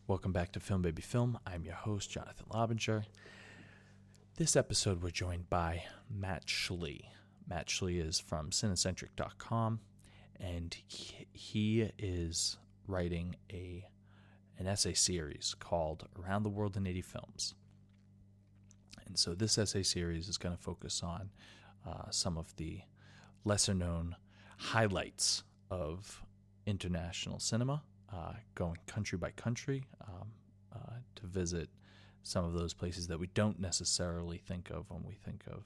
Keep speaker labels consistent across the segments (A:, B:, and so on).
A: Welcome back to Film Baby Film. I'm your host, Jonathan Lobinger. This episode, we're joined by Matt Schley. Matt Schley is from Cinecentric.com, and he is writing an essay series called Around the World in 80 Films. And so this essay series is going to focus on some of the lesser-known highlights of international cinema, going country by country to visit some of those places that we don't necessarily think of when we think of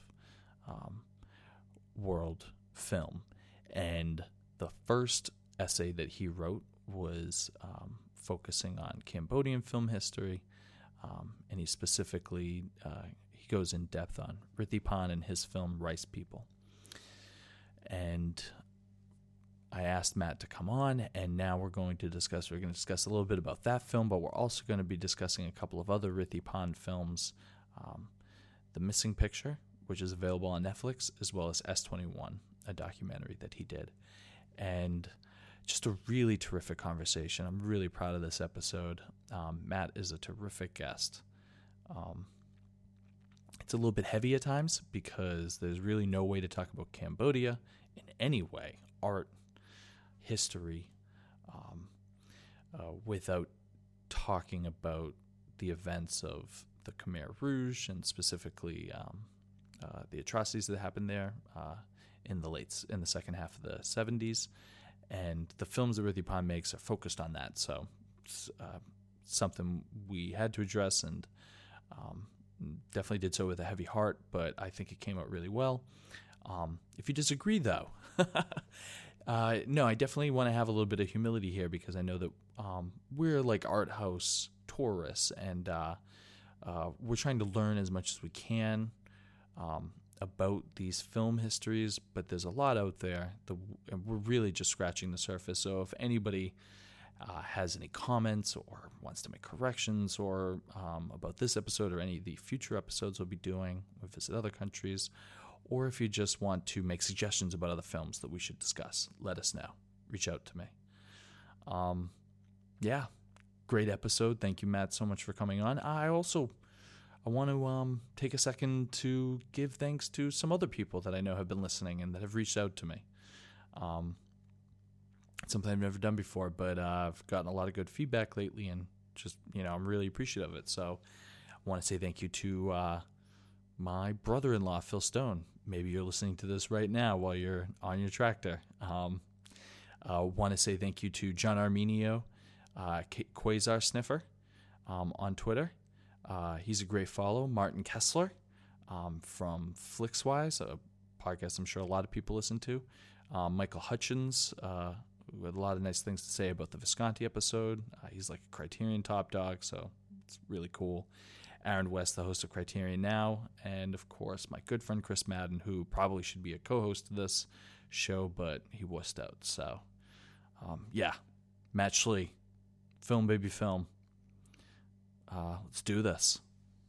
A: world film. And the first essay that he wrote was focusing on Cambodian film history, and he specifically he goes in depth on Rithipan and his film Rice People. And I asked Matt to come on, and now we're going to discuss a little bit about that film, but we're also going to be discussing a couple of other Rithipan films, The Missing Picture, which is available on Netflix, as well as S21, a documentary that he did. And just a really terrific conversation. I'm really proud of this episode. Matt is a terrific guest. It's a little bit heavy at times because there's really no way to talk about Cambodia in any way, art, history, without talking about the events of the Khmer Rouge and specifically the atrocities that happened there in the second half of the 70s. And the films that Rithipan makes are focused on that, so it's something we had to address, and definitely did so with a heavy heart, but I think it came out really well. If you disagree, though, no, I definitely want to have a little bit of humility here because I know that we're like art house tourists, and we're trying to learn as much as we can about these film histories, but there's a lot out there, and we're really just scratching the surface. So if anybody has any comments or wants to make corrections or about this episode or any of the future episodes we'll be doing or visit other countries, or if you just want to make suggestions about other films that we should discuss, let us know. Reach out to me. Yeah, great episode. Thank you, Matt, so much for coming on. I want to take a second to give thanks to some other people that I know have been listening and that have reached out to me. It's something I've never done before, but I've gotten a lot of good feedback lately, and just, I'm really appreciative of it. So I want to say thank you to my brother-in-law, Phil Stone. Maybe you're listening to this right now while you're on your tractor. I want to say thank you to John Arminio, Quasar Sniffer, on Twitter. He's a great follow. Martin Kessler from Flixwise, a podcast I'm sure a lot of people listen to. Michael Hutchins, who had a lot of nice things to say about the Visconti episode. He's like a Criterion top dog, so it's really cool. Aaron West, the host of Criterion Now, and of course my good friend Chris Madden, who probably should be a co-host of this show, but he wussed out. So, yeah, Matt Schley, Film Baby Film. Let's do this.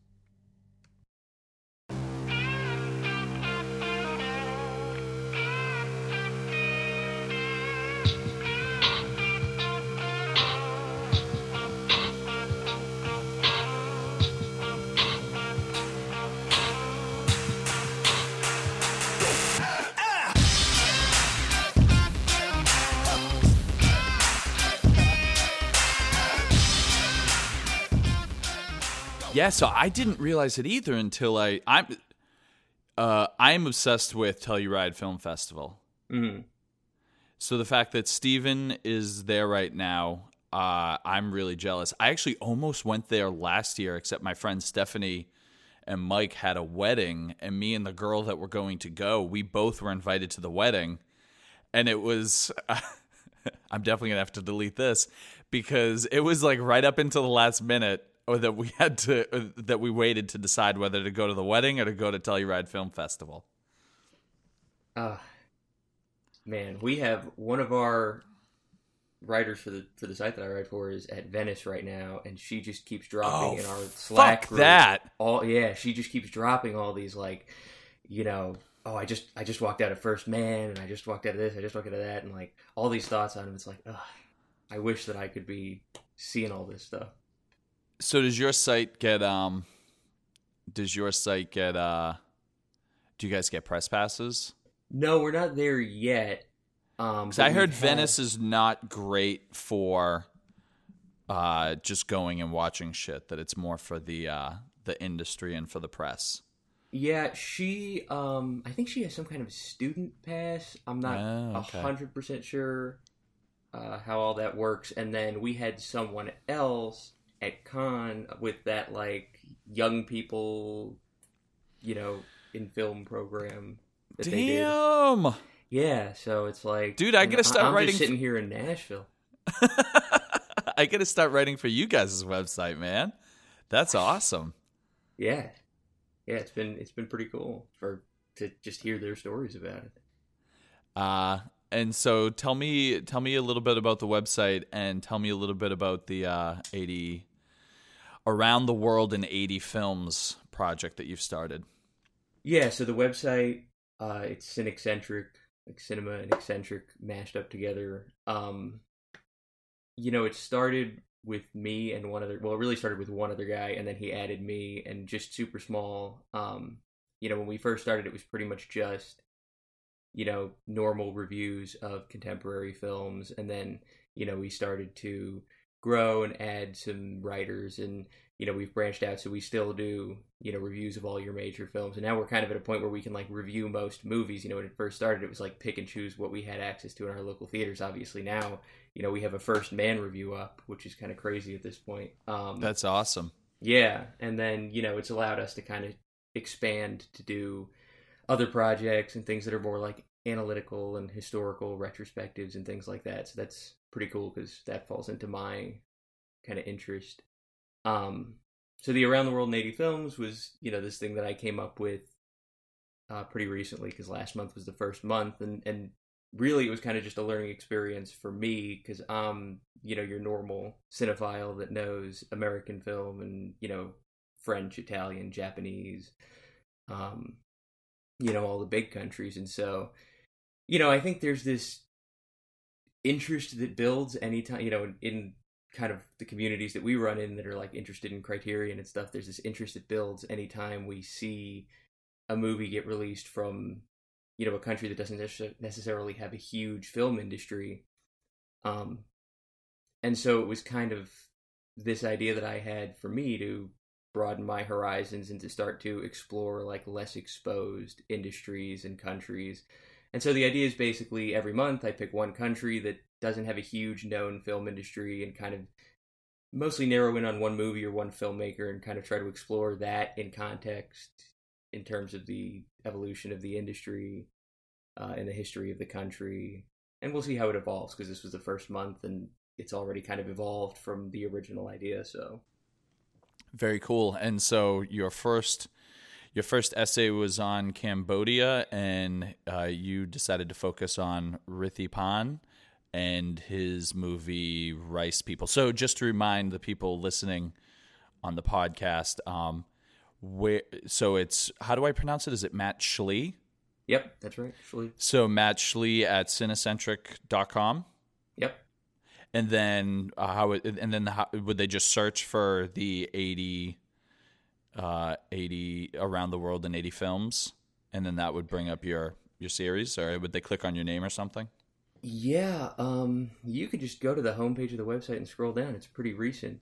A: Yeah, so I didn't realize it either until I'm obsessed with Telluride Film Festival.
B: Mm-hmm.
A: So the fact that Steven is there right now, I'm really jealous. I actually almost went there last year, except my friends Stephanie and Mike had a wedding, and me and the girl that were going to go, we both were invited to the wedding, and it was I'm definitely gonna have to delete this because it was like right up until the last minute, or that we waited to decide whether to go to the wedding or to go to Telluride Film Festival.
B: Man, we have one of our writers for the site that I write for is at Venice right now, and she just keeps dropping in our Slack group. She just keeps dropping all these I just walked out of First Man, and I just walked out of this, I just walked out of that, and like all these thoughts on him. It's like, I wish that I could be seeing all this stuff.
A: So does your site get do you guys get press passes?
B: No, we're not there yet.
A: 'Cause I heard Venice is not great for just going and watching shit, that it's more for the industry and for the press.
B: Yeah, I think she has some kind of student pass. I'm not 100% sure how all that works. And then we had someone else at Con with that, like, young people, in film program that they did.
A: Damn!
B: Yeah, so it's like...
A: Dude, I gotta start writing...
B: I'm just sitting here in Nashville.
A: I gotta start writing for you guys' website, man. That's awesome.
B: Yeah. Yeah, it's been pretty cool to just hear their stories about it.
A: And so tell me a little bit about the website, and tell me a little bit about the 80 Around the World in 80 Films project that you've started.
B: Yeah, so the website, it's Cinexcentric, like cinema and eccentric mashed up together. It started with me and one other. Well, it really started with one other guy, and then he added me, and just super small. When we first started, it was pretty much just, normal reviews of contemporary films, and then, we started to grow and add some writers, and, we've branched out, so we still do, reviews of all your major films, and now we're kind of at a point where we can, like, review most movies. When it first started, it was like pick and choose what we had access to in our local theaters. Obviously now, we have a First Man review up, which is kind of crazy at this point.
A: That's awesome.
B: Yeah, and then, it's allowed us to kind of expand to do other projects and things that are more like analytical and historical retrospectives and things like that. So that's pretty cool because that falls into my kind of interest. So the Around the World in 80 Films was, this thing that I came up with pretty recently, because last month was the first month, and really it was kind of just a learning experience for me, because I'm, your normal cinephile that knows American film and, French, Italian, Japanese, all the big countries. And so, I think there's this interest that builds anytime, in kind of the communities that we run in that are like interested in Criterion and stuff. There's this interest that builds anytime we see a movie get released from, a country that doesn't necessarily have a huge film industry. And so it was kind of this idea that I had for me to broaden my horizons and to start to explore like less exposed industries and countries. And so the idea is basically every month I pick one country that doesn't have a huge known film industry and kind of mostly narrow in on one movie or one filmmaker and kind of try to explore that in context in terms of the evolution of the industry and the history of the country. And we'll see how it evolves, because this was the first month and it's already kind of evolved from the original idea. So
A: very cool. And so your first essay was on Cambodia, and you decided to focus on Rithipan and his movie Rice People. So just to remind the people listening on the podcast, it's, how do I pronounce it? Is it Matt Schley?
B: Yep, that's right, Schley.
A: So Matt Schley at Cinecentric.com.
B: Yep.
A: And then how would they just search for the 80 Around the World in 80 Films, and then that would bring up your series, or would they click on your name or something?
B: Yeah, you could just go to the homepage of the website and scroll down. It's pretty recent.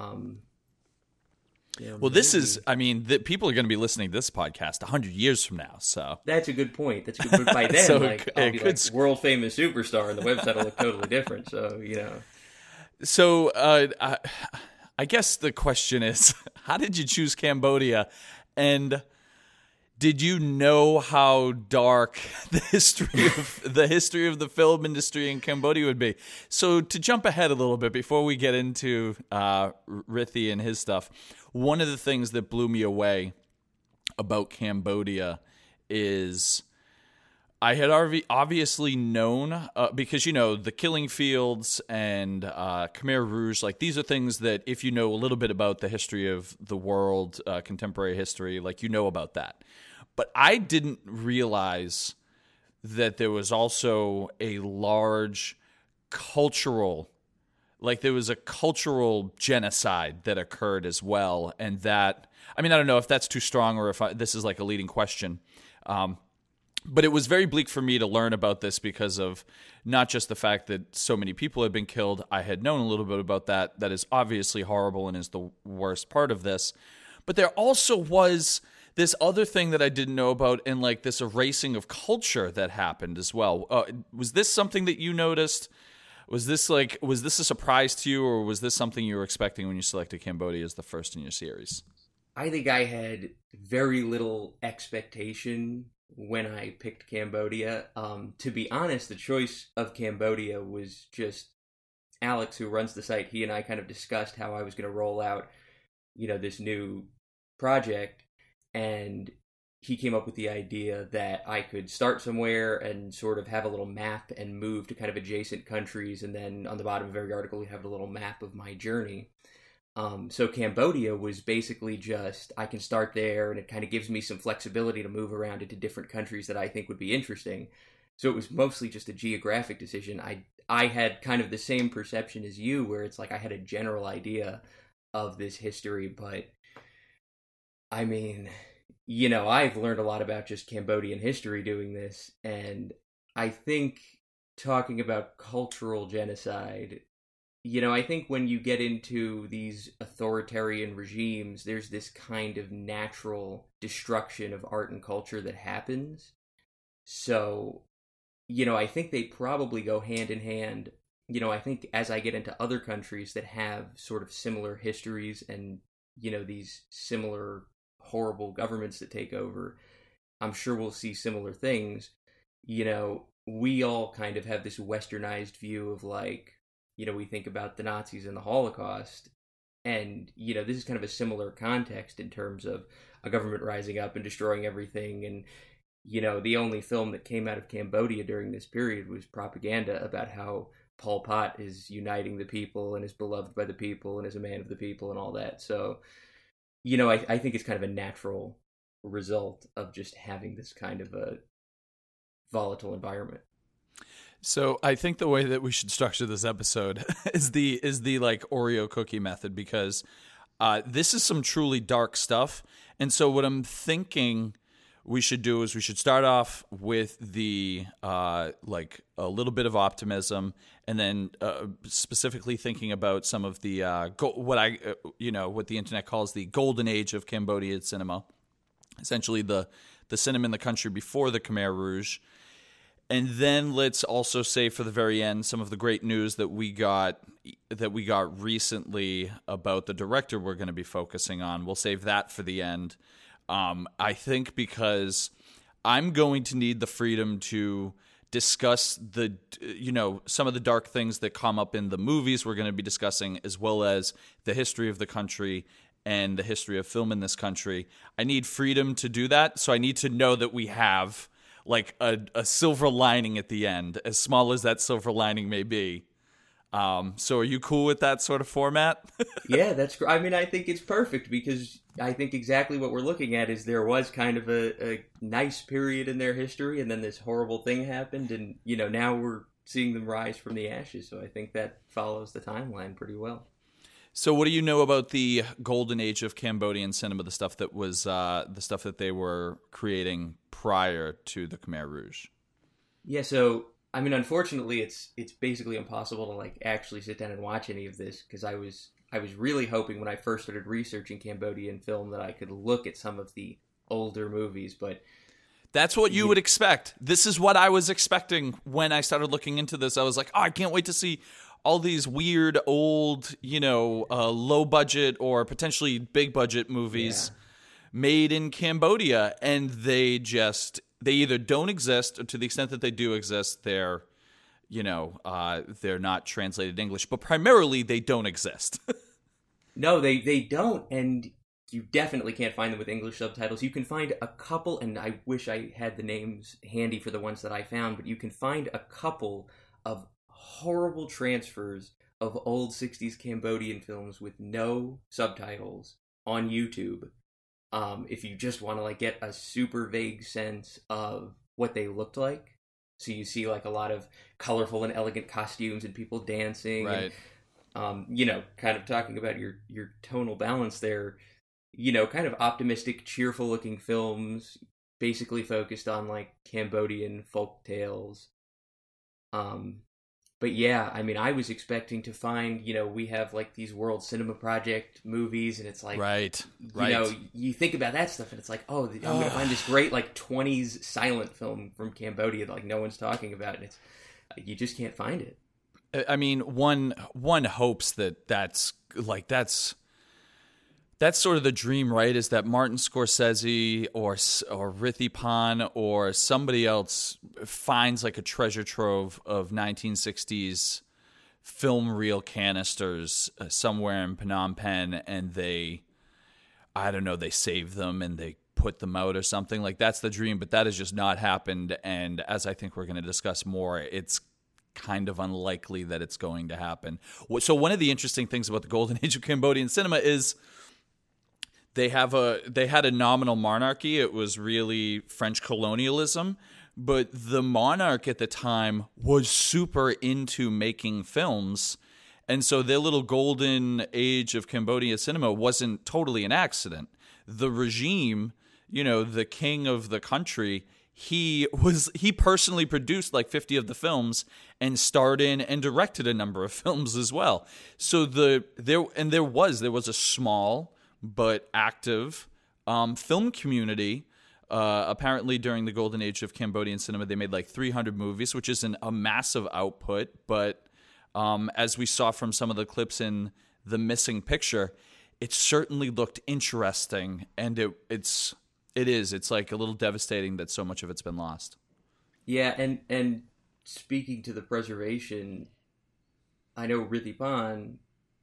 A: This is, people are going to be listening to this podcast 100 years from now, so.
B: That's a good point. By then,
A: so
B: I'll be like world famous superstar, and the website will look totally different, so,
A: So, I guess the question is, how did you choose Cambodia? And did you know how dark the history of the film industry in Cambodia would be? So to jump ahead a little bit before we get into Rithi and his stuff, one of the things that blew me away about Cambodia is I had obviously known, because, the Killing Fields and Khmer Rouge, like these are things that if you know a little bit about the history of the world, contemporary history, like about that. But I didn't realize that there was also a large cultural like there was a cultural genocide that occurred as well. And that, I mean, I don't know if that's too strong or if this is like a leading question. But it was very bleak for me to learn about this because of not just the fact that so many people had been killed. I had known a little bit about that. That is obviously horrible and is the worst part of this. But there also was this other thing that I didn't know about, and like this erasing of culture that happened as well. Was this something that you noticed? Was this a surprise to you, or was this something you were expecting when you selected Cambodia as the first in your series?
B: I think I had very little expectation when I picked Cambodia. To be honest, the choice of Cambodia was just Alex, who runs the site. He and I kind of discussed how I was going to roll out, this new project, and he came up with the idea that I could start somewhere and sort of have a little map and move to kind of adjacent countries, and then on the bottom of every article we have a little map of my journey. So Cambodia was basically just, I can start there, and it kind of gives me some flexibility to move around into different countries that I think would be interesting. So it was mostly just a geographic decision. I had kind of the same perception as you, where it's like I had a general idea of this history, but I mean, I've learned a lot about just Cambodian history doing this, and I think talking about cultural genocide, I think when you get into these authoritarian regimes, there's this kind of natural destruction of art and culture that happens. So, I think they probably go hand in hand. I think as I get into other countries that have sort of similar histories and, these similar horrible governments that take over, I'm sure we'll see similar things. We all kind of have this westernized view of like, we think about the Nazis and the Holocaust, and, this is kind of a similar context in terms of a government rising up and destroying everything. And, the only film that came out of Cambodia during this period was propaganda about how Pol Pot is uniting the people and is beloved by the people and is a man of the people and all that. So, I think it's kind of a natural result of just having this kind of a volatile environment.
A: So I think the way that we should structure this episode is the like Oreo cookie method, because this is some truly dark stuff. And so what I'm thinking we should do is we should start off with the like a little bit of optimism, and then specifically thinking about some of the what the internet calls the golden age of Cambodian cinema, essentially the cinema in the country before the Khmer Rouge. And then let's also say for the very end some of the great news that we got recently about the director we're going to be focusing on. We'll save that for the end. I think because I'm going to need the freedom to discuss some of the dark things that come up in the movies we're going to be discussing, as well as the history of the country and the history of film in this country. I need freedom to do that, so I need to know that we have like a silver lining at the end, as small as that silver lining may be. So are you cool with that sort of format?
B: Yeah, that's great. I mean, I think it's perfect, because I think exactly what we're looking at is there was kind of a nice period in their history, and then this horrible thing happened, and, now we're seeing them rise from the ashes. So I think that follows the timeline pretty well.
A: So what do you know about the golden age of Cambodian cinema, the stuff that was the stuff that they were creating prior to the Khmer Rouge?
B: Yeah, so I mean, unfortunately, it's basically impossible to like actually sit down and watch any of this, because I was really hoping when I first started researching Cambodian film that I could look at some of the older movies, but
A: that's what you would expect. This is what I was expecting when I started looking into this. I was like, oh, I can't wait to see all these weird old, low budget or potentially big budget movies made in Cambodia, and they either don't exist, or to the extent that they do exist, they're not translated English, but primarily they don't exist.
B: No, they don't, and you definitely can't find them with English subtitles. You can find a couple, and I wish I had the names handy for the ones that I found, but you can find a couple of horrible transfers of old 60s Cambodian films with no subtitles on YouTube. If you just want to like get a super vague sense of what they looked like. So you see like a lot of colorful and elegant costumes and people dancing.
A: Right.
B: Kind of talking about your tonal balance there, kind of optimistic, cheerful looking films, basically focused on like Cambodian folk tales. But yeah, I mean, I was expecting to find, we have like these World Cinema Project movies, and it's like, you think about that stuff, and it's like, oh, I'm going to find this great like 20s silent film from Cambodia that like no one's talking about, and it's you just can't find it.
A: I mean, one hopes that's sort of the dream, right? Is that Martin Scorsese or Rithipan or somebody else finds like a treasure trove of 1960s film reel canisters somewhere in Phnom Penh, and they save them and they put them out or something. Like, that's the dream, but that has just not happened. And as I think we're going to discuss more, it's kind of unlikely that it's going to happen. So one of the interesting things about the golden age of Cambodian cinema is they had a nominal monarchy. It was really French colonialism, but the monarch at the time was super into making films. And so their little golden age of Cambodian cinema wasn't totally an accident. The regime, the king of the country, he personally produced like 50 of the films and starred in and directed a number of films as well. So there was a small but active film community. Apparently, during the golden age of Cambodian cinema, they made like 300 movies, which isn't a massive output. But as we saw from some of the clips in The Missing Picture, it certainly looked interesting, and it's like a little devastating that so much of it's been lost.
B: Yeah, and speaking to the preservation, I know Rithipan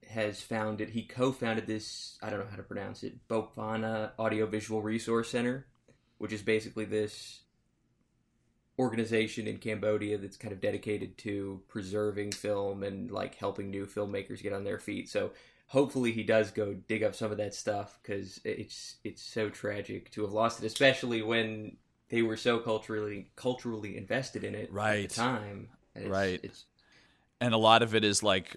B: he co-founded this, I don't know how to pronounce it, Bopana Audiovisual Resource Center, which is basically this organization in Cambodia that's kind of dedicated to preserving film and like helping new filmmakers get on their feet. So hopefully he does go dig up some of that stuff, because it's so tragic to have lost it, especially when they were so culturally invested in it at the time. And
A: and a lot of it is like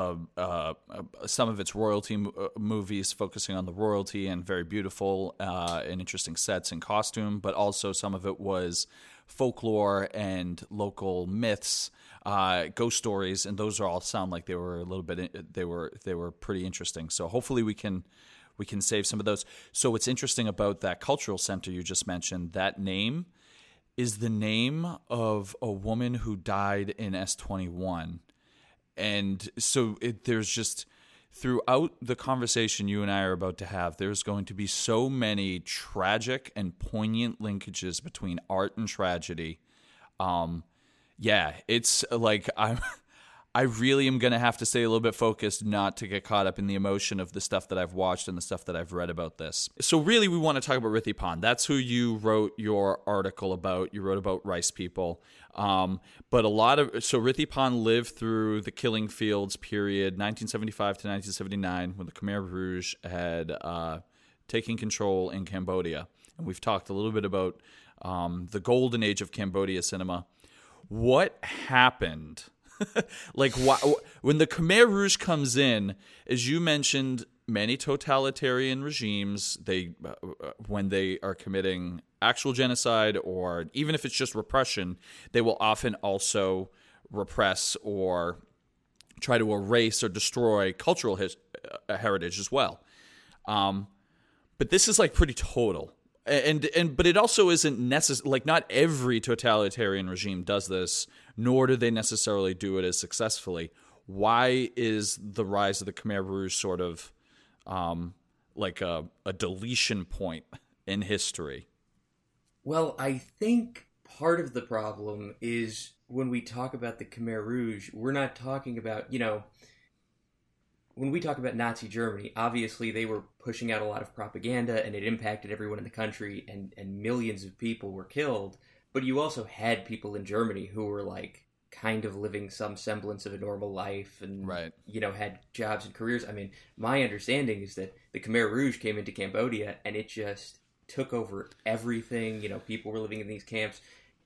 A: some of it's royalty movies focusing on the royalty, and very beautiful and interesting sets and costume, but also some of it was folklore and local myths, ghost stories, and those all sound like they were a little bit. They were pretty interesting. So hopefully we can save some of those. So what's interesting about that cultural center you just mentioned, that name is the name of a woman who died in S21. And so there's just, throughout the conversation you and I are about to have, there's going to be so many tragic and poignant linkages between art and tragedy. It's like I really am going to have to stay a little bit focused not to get caught up in the emotion of the stuff that I've watched and the stuff that I've read about this. So really, we want to talk about Rithipan. That's who you wrote your article about. You wrote about rice people. But so Rithipan lived through the Killing Fields period, 1975 to 1979, when the Khmer Rouge had taken control in Cambodia. And we've talked a little bit about the golden age of Cambodia cinema. What happened? Like, when the Khmer Rouge comes in, as you mentioned, many totalitarian regimes, when they are committing actual genocide, or even if it's just repression, they will often also repress or try to erase or destroy cultural heritage as well. But this is like pretty total. But it also isn't necessary. Like, not every totalitarian regime does this, nor do they necessarily do it as successfully. Why is the rise of the Khmer Rouge sort of like a deletion point in history?
B: Well, I think part of the problem is when we talk about the Khmer Rouge, we're not talking about, when we talk about Nazi Germany, obviously they were pushing out a lot of propaganda, and it impacted everyone in the country, and millions of people were killed. But you also had people in Germany who were like kind of living some semblance of a normal life, and had jobs and careers. I mean, my understanding is that the Khmer Rouge came into Cambodia and it just took over everything. People were living in these camps.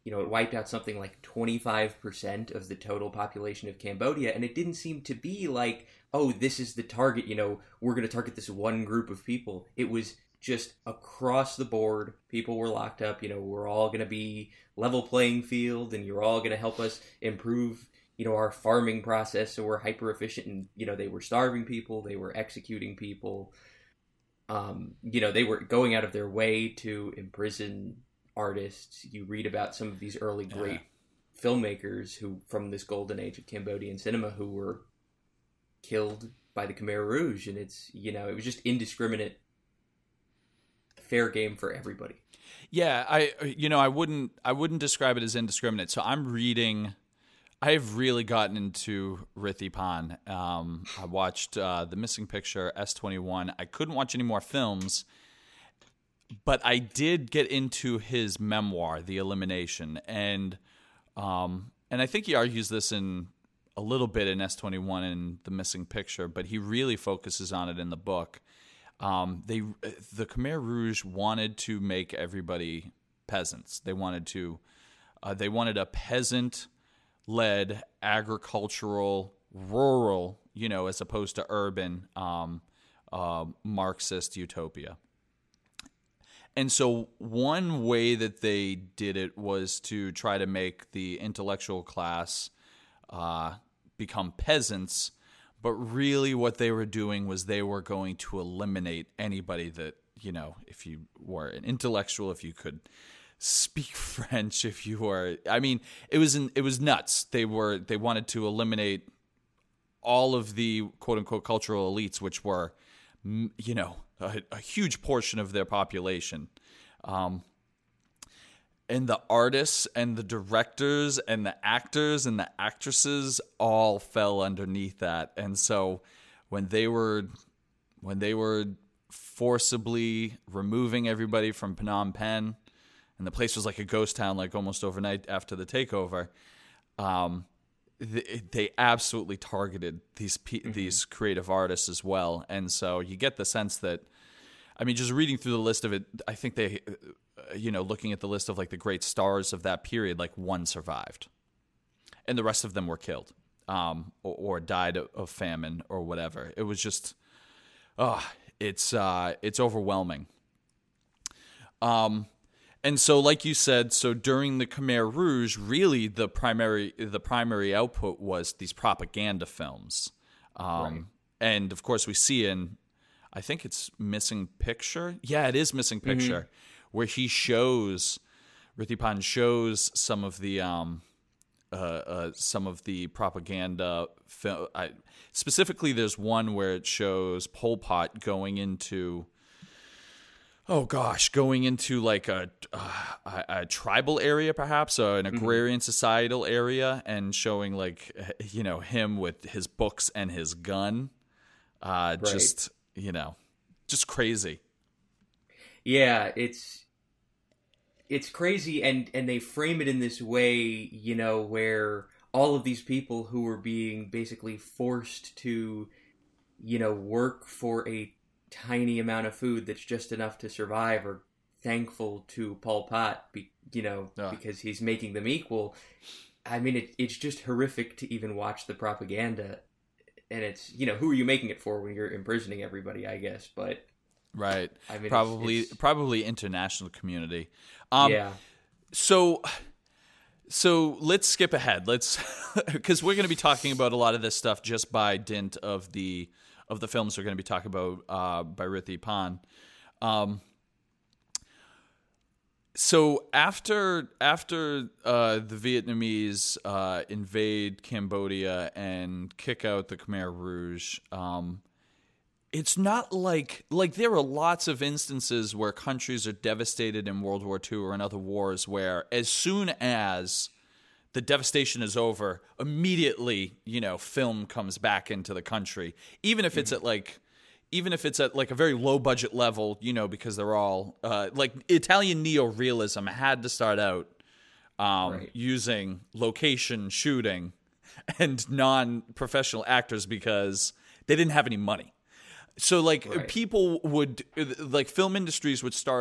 B: it wiped out something like 25% of the total population of Cambodia, and it didn't seem to be like, oh, this is the target, we're going to target this one group of people. It was just across the board. People were locked up, we're all going to be level playing field, and you're all going to help us improve, our farming process so we're hyper efficient. And, they were starving people, they were executing people. They were going out of their way to imprison artists. You read about some of these early great filmmakers who, from this golden age of Cambodian cinema, who were killed by the Khmer Rouge, and it's, it was just indiscriminate, fair game for everybody.
A: Yeah, I wouldn't describe it as indiscriminate. So I've really gotten into Rithi Pan. I watched The Missing Picture, S21. I couldn't watch any more films, but I did get into his memoir, The Elimination, and I think he argues this in a little bit in S21 and The Missing Picture, but he really focuses on it in the book. The Khmer Rouge wanted to make everybody peasants. They wanted a peasant-led agricultural, rural, as opposed to urban, Marxist utopia. And so one way that they did it was to try to make the intellectual class become peasants, but really what they were doing was they were going to eliminate anybody that, if you were an intellectual, if you could speak French, if you were, it was nuts. They wanted to eliminate all of the quote unquote cultural elites, which were, a huge portion of their population. And the artists and the directors and the actors and the actresses all fell underneath that. And so when they were forcibly removing everybody from Phnom Penh, and the place was like a ghost town, like almost overnight after the takeover, they absolutely targeted these creative artists as well. And so you get the sense that, just reading through the list of it, I think they, looking at the list of like the great stars of that period, like one survived, and the rest of them were killed, or died of famine or whatever. It was just, it's overwhelming. And so, like you said, so during the Khmer Rouge, really the primary output was these propaganda films, right. And of course we see in, I think it's Missing Picture. Yeah, it is Missing Picture, where Rithi Pan shows some of the propaganda film. Specifically, there's one where it shows Pol Pot going into like a tribal area, perhaps, an agrarian societal area, and showing like, him with his books and his gun, right. Just crazy.
B: Yeah, it's crazy, and they frame it in this way, where all of these people who were being basically forced to, work for a tiny amount of food that's just enough to survive are thankful to Pol Pot, because he's making them equal. It's just horrific to even watch the propaganda. And it's, who are you making it for when you're imprisoning everybody, I guess, but...
A: Right. Probably international community.
B: Yeah.
A: So let's skip ahead. Because we're going to be talking about a lot of this stuff just by dint of the films we're going to be talking about by Rithi Pan. So after the Vietnamese invade Cambodia and kick out the Khmer Rouge, it's not like there are lots of instances where countries are devastated in World War II or in other wars where as soon as the devastation is over, immediately, film comes back into the country, even if it's at a very low budget level, because they're all like Italian neorealism had to start out right. using location shooting and non-professional actors because they didn't have any money. So right. People would, film industries would start up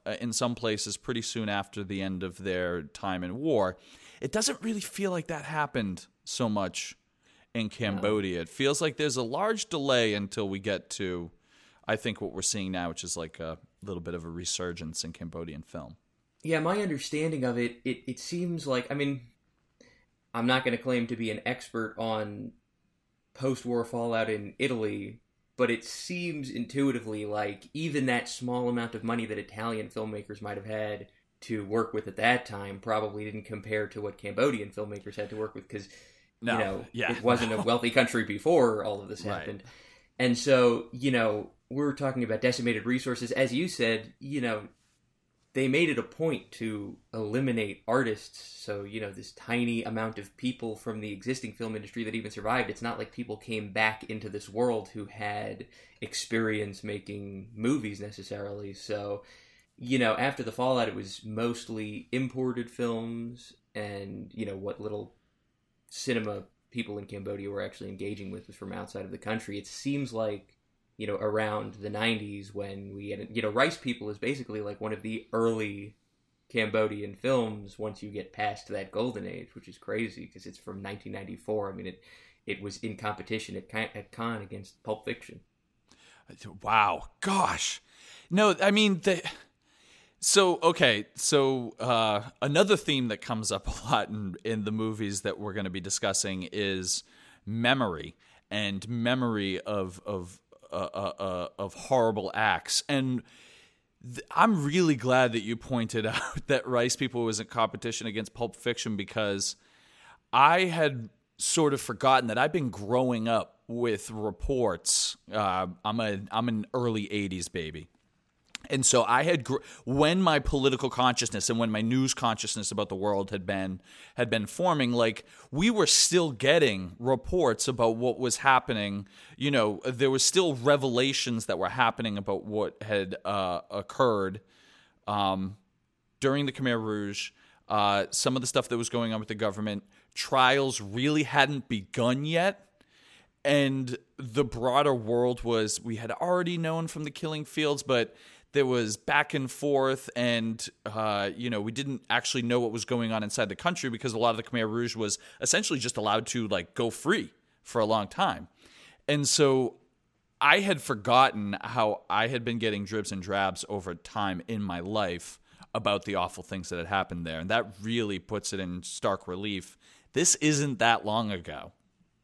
A: in some places pretty soon after the end of their time in war. It doesn't really feel like that happened so much in Cambodia. It feels like there's a large delay until we get to, I think, what we're seeing now, which is like a little bit of a resurgence in Cambodian film.
B: Yeah, my understanding of it seems like, I mean, I'm not going to claim to be an expert on post-war fallout in Italy, but it seems intuitively like even that small amount of money that Italian filmmakers might have had to work with at that time probably didn't compare to what Cambodian filmmakers had to work with, because it wasn't a wealthy country before all of this happened. And so, we're talking about decimated resources. As you said, they made it a point to eliminate artists. So, this tiny amount of people from the existing film industry that even survived, it's not like people came back into this world who had experience making movies necessarily. So, after the fallout, it was mostly imported films, and, what little cinema people in Cambodia were actually engaging with was from outside of the country. It seems like, around the 90s when we had, Rice People is basically like one of the early Cambodian films once you get past that golden age, which is crazy because it's from 1994. I mean, it was in competition at Cannes against Pulp Fiction.
A: Wow. Gosh. No, I mean, another theme that comes up a lot in the movies that we're going to be discussing is memory and memory of horrible acts. And I'm really glad that you pointed out that Rice People was in competition against Pulp Fiction, because I had sort of forgotten that I've been growing up with reports. I'm an early 80s baby. And so I had, when my political consciousness and when my news consciousness about the world had been forming, like, we were still getting reports about what was happening. There was still revelations that were happening about what had occurred during the Khmer Rouge. Some of the stuff that was going on with the government. Trials really hadn't begun yet. And the broader world we had already known from the killing fields, but there was back and forth, and, we didn't actually know what was going on inside the country because a lot of the Khmer Rouge was essentially just allowed to, go free for a long time. And so I had forgotten how I had been getting dribs and drabs over time in my life about the awful things that had happened there. And that really puts it in stark relief. This isn't that long ago.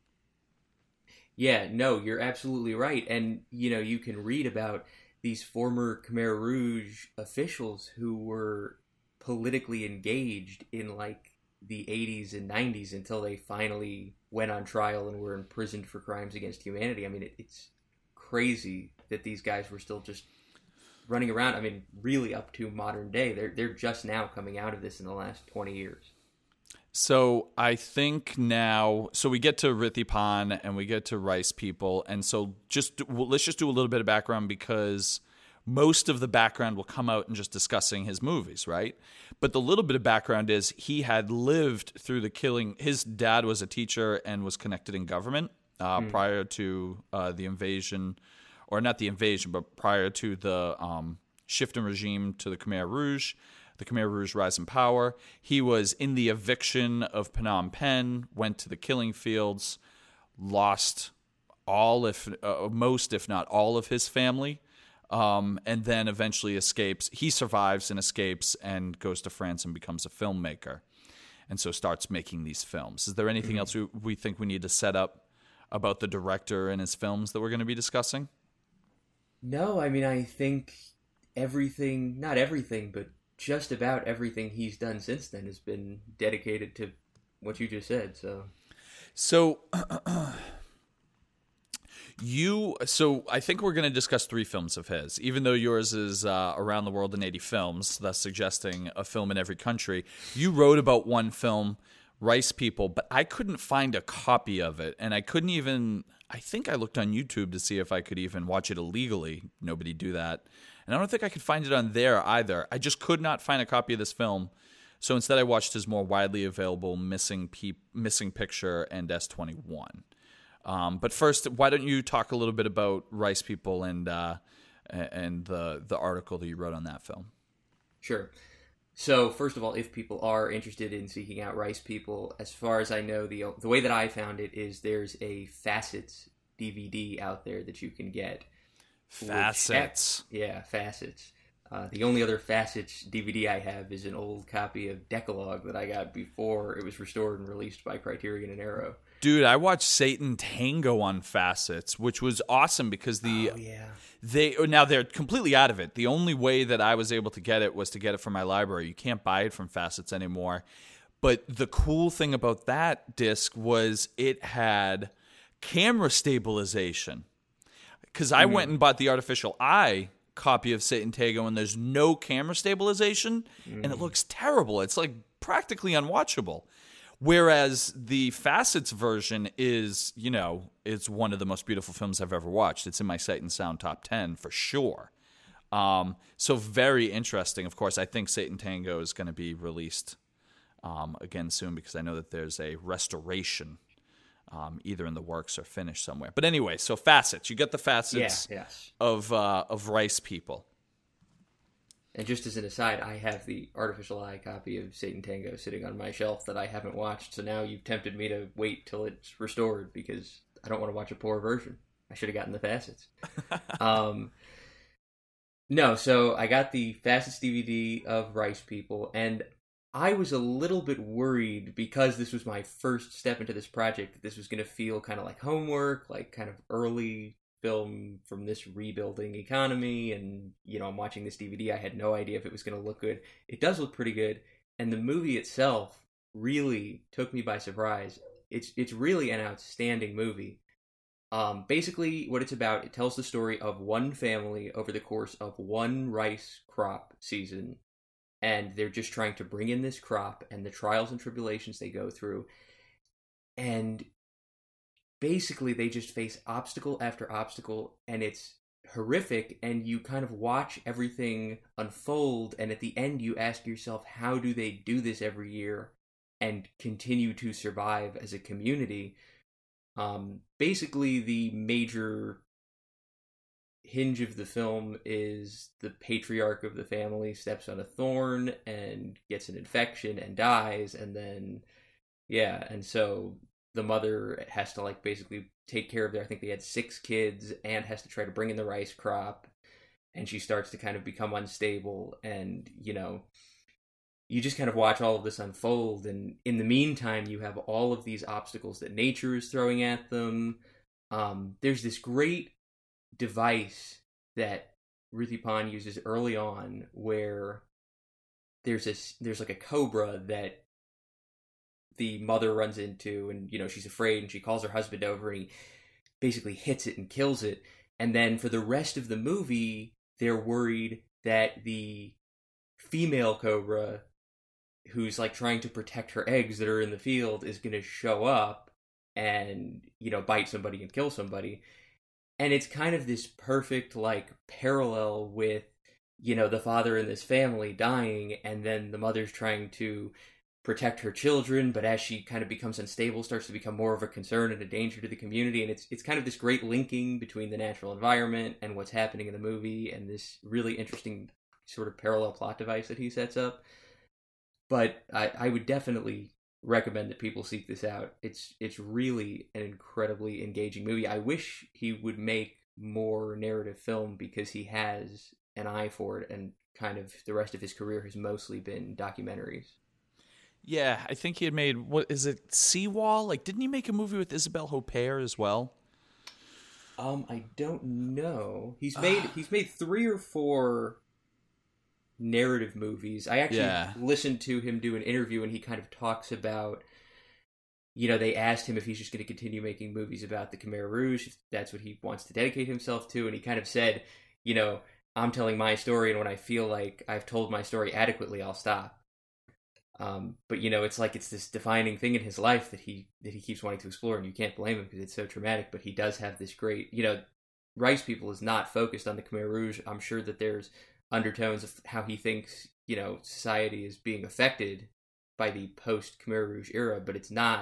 B: Yeah, no, you're absolutely right. And, you can read about these former Khmer Rouge officials who were politically engaged in the 80s and 90s until they finally went on trial and were imprisoned for crimes against humanity. I mean, it's crazy that these guys were still just running around. I mean, really up to modern day. They're just now coming out of this in the last 20 years.
A: So I think now, we get to Rithipan and we get to Rice People, and so let's just do a little bit of background, because most of the background will come out in just discussing his movies, right? But the little bit of background is he had lived through the killing. His dad was a teacher and was connected in government prior to the invasion, or not the invasion, but prior to the shift in regime to the Khmer Rouge. The Khmer Rouge rise in power. He was in the eviction of Phnom Penh, went to the killing fields, lost most, if not all, of his family, and then eventually escapes. He survives and escapes and goes to France and becomes a filmmaker, and so starts making these films. Is there anything else we think we need to set up about the director and his films that we're going to be discussing?
B: No, I mean, I think not everything, but just about everything he's done since then has been dedicated to what you just said. So I think we're going to discuss 3 films of his, even though yours is Around the World in 80 Films, thus suggesting a film in every country. You wrote about one film, Rice People, but I couldn't find a copy of it, and I think I looked on YouTube to see if I could even watch it illegally. Nobody do that. And I don't think I could find it on there either. I just could not find a copy of this film. So instead I watched his more widely available Missing Picture and S21. But first, why don't you talk a little bit about Rice People and the article that you wrote on that film? Sure. So, first of all, if people are interested in seeking out Rice People, as far as I know, the way that I found it is there's a Facets DVD out there that you can get.
A: Facets.
B: Facets. The only other Facets DVD I have is an old copy of Decalogue that I got before it was restored and released by Criterion and Arrow.
A: Dude, I watched Satan Tango on Facets, which was awesome because they're completely out of it. The only way that I was able to get it was to get it from my library. You can't buy it from Facets anymore. But the cool thing about that disc was it had camera stabilization. Because I went and bought the Artificial Eye copy of Satan Tango, and there's no camera stabilization, and it looks terrible. It's like practically unwatchable. Whereas the Facets version is, it's one of the most beautiful films I've ever watched. It's in my Sight and Sound top 10 for sure. So very interesting. Of course, I think Satan Tango is going to be released again soon because I know that there's a restoration either in the works or finished somewhere. But anyway, so Facets. You get the Facets of Rice People.
B: And just as an aside, I have the Artificial Eye copy of Satan Tango sitting on my shelf that I haven't watched, so now you've tempted me to wait till it's restored because I don't want to watch a poor version. I should have gotten the Facets. No, so I got the Facets DVD of Rice People, and I was a little bit worried because this was my first step into this project that this was going to feel kind of like homework, like kind of early film from this rebuilding economy, and I'm watching this DVD. I had no idea if it was going to look good. It does look pretty good, and the movie itself really took me by surprise. It's really an outstanding movie. Basically, what it's about, it tells the story of one family over the course of one rice crop season, and they're just trying to bring in this crop and the trials and tribulations they go through, and basically they just face obstacle after obstacle, and it's horrific, and you kind of watch everything unfold, and at the end you ask yourself, how do they do this every year and continue to survive as a community? Basically the major hinge of the film is the patriarch of the family steps on a thorn and gets an infection and dies, and then and so the mother has to basically take care of I think they had 6 kids, and has to try to bring in the rice crop, and she starts to kind of become unstable, and you just kind of watch all of this unfold, and in the meantime you have all of these obstacles that nature is throwing at them. There's this great device that Ruthie Pond uses early on where there's like a cobra that the mother runs into, and she's afraid, and she calls her husband over, and he basically hits it and kills it. And then for the rest of the movie they're worried that the female cobra, who's trying to protect her eggs that are in the field, is going to show up and bite somebody and kill somebody. And it's kind of this perfect parallel with the father in this family dying, and then the mother's trying to protect her children, but as she kind of becomes unstable, starts to become more of a concern and a danger to the community. And it's kind of this great linking between the natural environment and what's happening in the movie, and this really interesting sort of parallel plot device that he sets up. But I would definitely recommend that people seek this out. It's really an incredibly engaging movie. I wish he would make more narrative film because he has an eye for it, and kind of the rest of his career has mostly been documentaries.
A: Yeah, I think he had made, what is it, Seawall? Didn't he make a movie with Isabelle Huppert as well?
B: I don't know. He's made 3 or 4 narrative movies. I actually listened to him do an interview, and he kind of talks about, they asked him if he's just going to continue making movies about the Khmer Rouge, if that's what he wants to dedicate himself to, and he kind of said, I'm telling my story, and when I feel like I've told my story adequately, I'll stop. But it's this defining thing in his life that he keeps wanting to explore, and you can't blame him because it's so traumatic. But he does have this great, Rice People is not focused on the Khmer Rouge. I'm sure that there's undertones of how he thinks, society is being affected by the post Khmer Rouge era, but it's not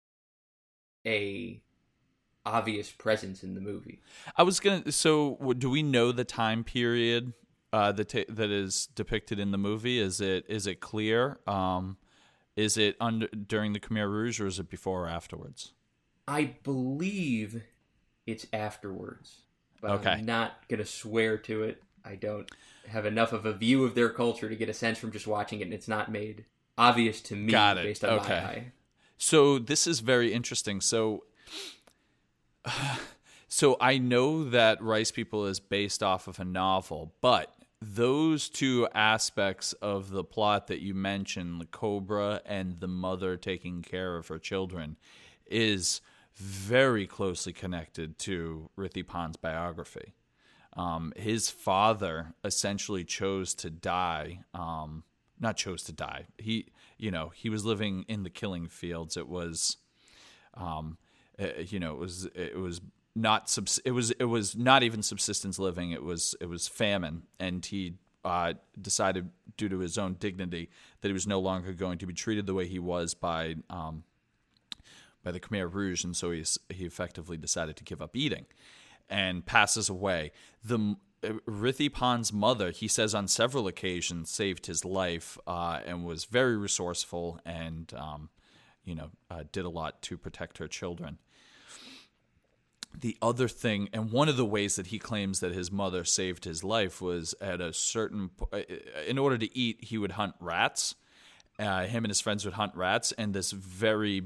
B: a obvious presence in the movie.
A: So do we know the time period that is depicted in the movie? Is it clear? Is it during the Khmer Rouge, or is it before or afterwards?
B: I believe it's afterwards, but
A: okay.
B: I'm not going to swear to it. I don't have enough of a view of their culture to get a sense from just watching it, and it's not made obvious to me based on my eye.
A: So this is very interesting. So I know that Rice People is based off of a novel, but those two aspects of the plot that you mentioned, the Cobra and the mother taking care of her children, is very closely connected to Rithipan's biography. His father essentially chose to die. Not chose to die. He was living in the killing fields. It was, it was not even subsistence living. It was famine, and he decided, due to his own dignity, that he was no longer going to be treated the way he was by the Khmer Rouge, and so he effectively decided to give up eating and passes away. Rithipan's mother, he says on several occasions, saved his life and was very resourceful and did a lot to protect her children. The other thing, and one of the ways that he claims that his mother saved his life, was at a certain in order to eat, he would hunt rats. Him and his friends would hunt rats, and this very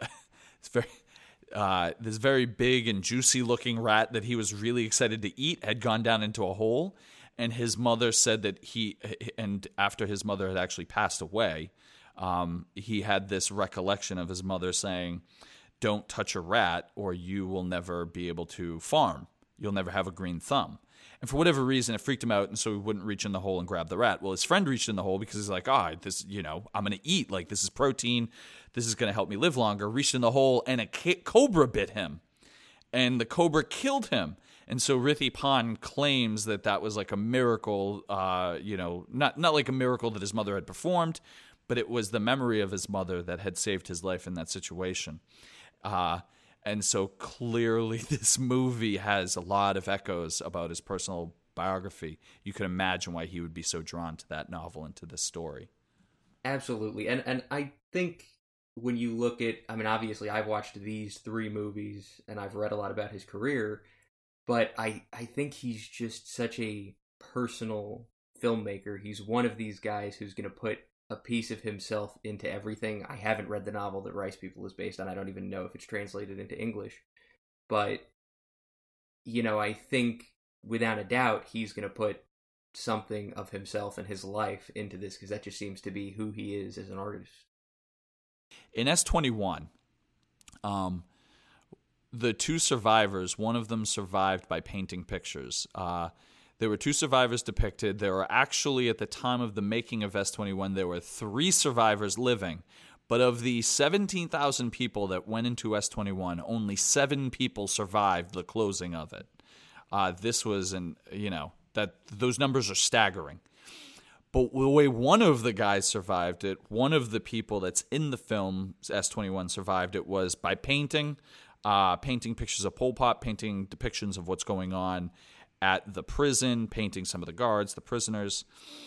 A: big and juicy looking rat that he was really excited to eat had gone down into a hole. And his mother said that after his mother had actually passed away, he had this recollection of his mother saying, "Don't touch a rat or you will never be able to farm. You'll never have a green thumb." And for whatever reason, it freaked him out, and so he wouldn't reach in the hole and grab the rat. Well, his friend reached in the hole because he's like, I'm going to eat. Like, this is protein. This is going to help me live longer. Reached in the hole, and a cobra bit him. And the cobra killed him. And so Rithipan claims that was like a miracle, not like a miracle that his mother had performed, but it was the memory of his mother that had saved his life in that situation. And so clearly this movie has a lot of echoes about his personal biography. You can imagine why he would be so drawn to that novel and to this story.
B: Absolutely. And I think when you look at, obviously I've watched these 3 movies and I've read a lot about his career, but I think he's just such a personal filmmaker. He's one of these guys who's going to put a piece of himself into everything. I haven't read the novel that Rice People is based on. I don't even know if it's translated into English. But, I think without a doubt he's going to put something of himself and his life into this, because that just seems to be who he is as an artist.
A: In S-21, the 2 survivors, one of them survived by painting pictures. There were 2 survivors depicted. There were actually, at the time of the making of S-21, there were 3 survivors living. But of the 17,000 people that went into S-21, only 7 people survived the closing of it. This was, those numbers are staggering. But the way one of the guys survived it, one of the people that's in the film S-21 survived it, was by painting pictures of Pol Pot, painting depictions of what's going on at the prison, painting some of the guards, the prisoners.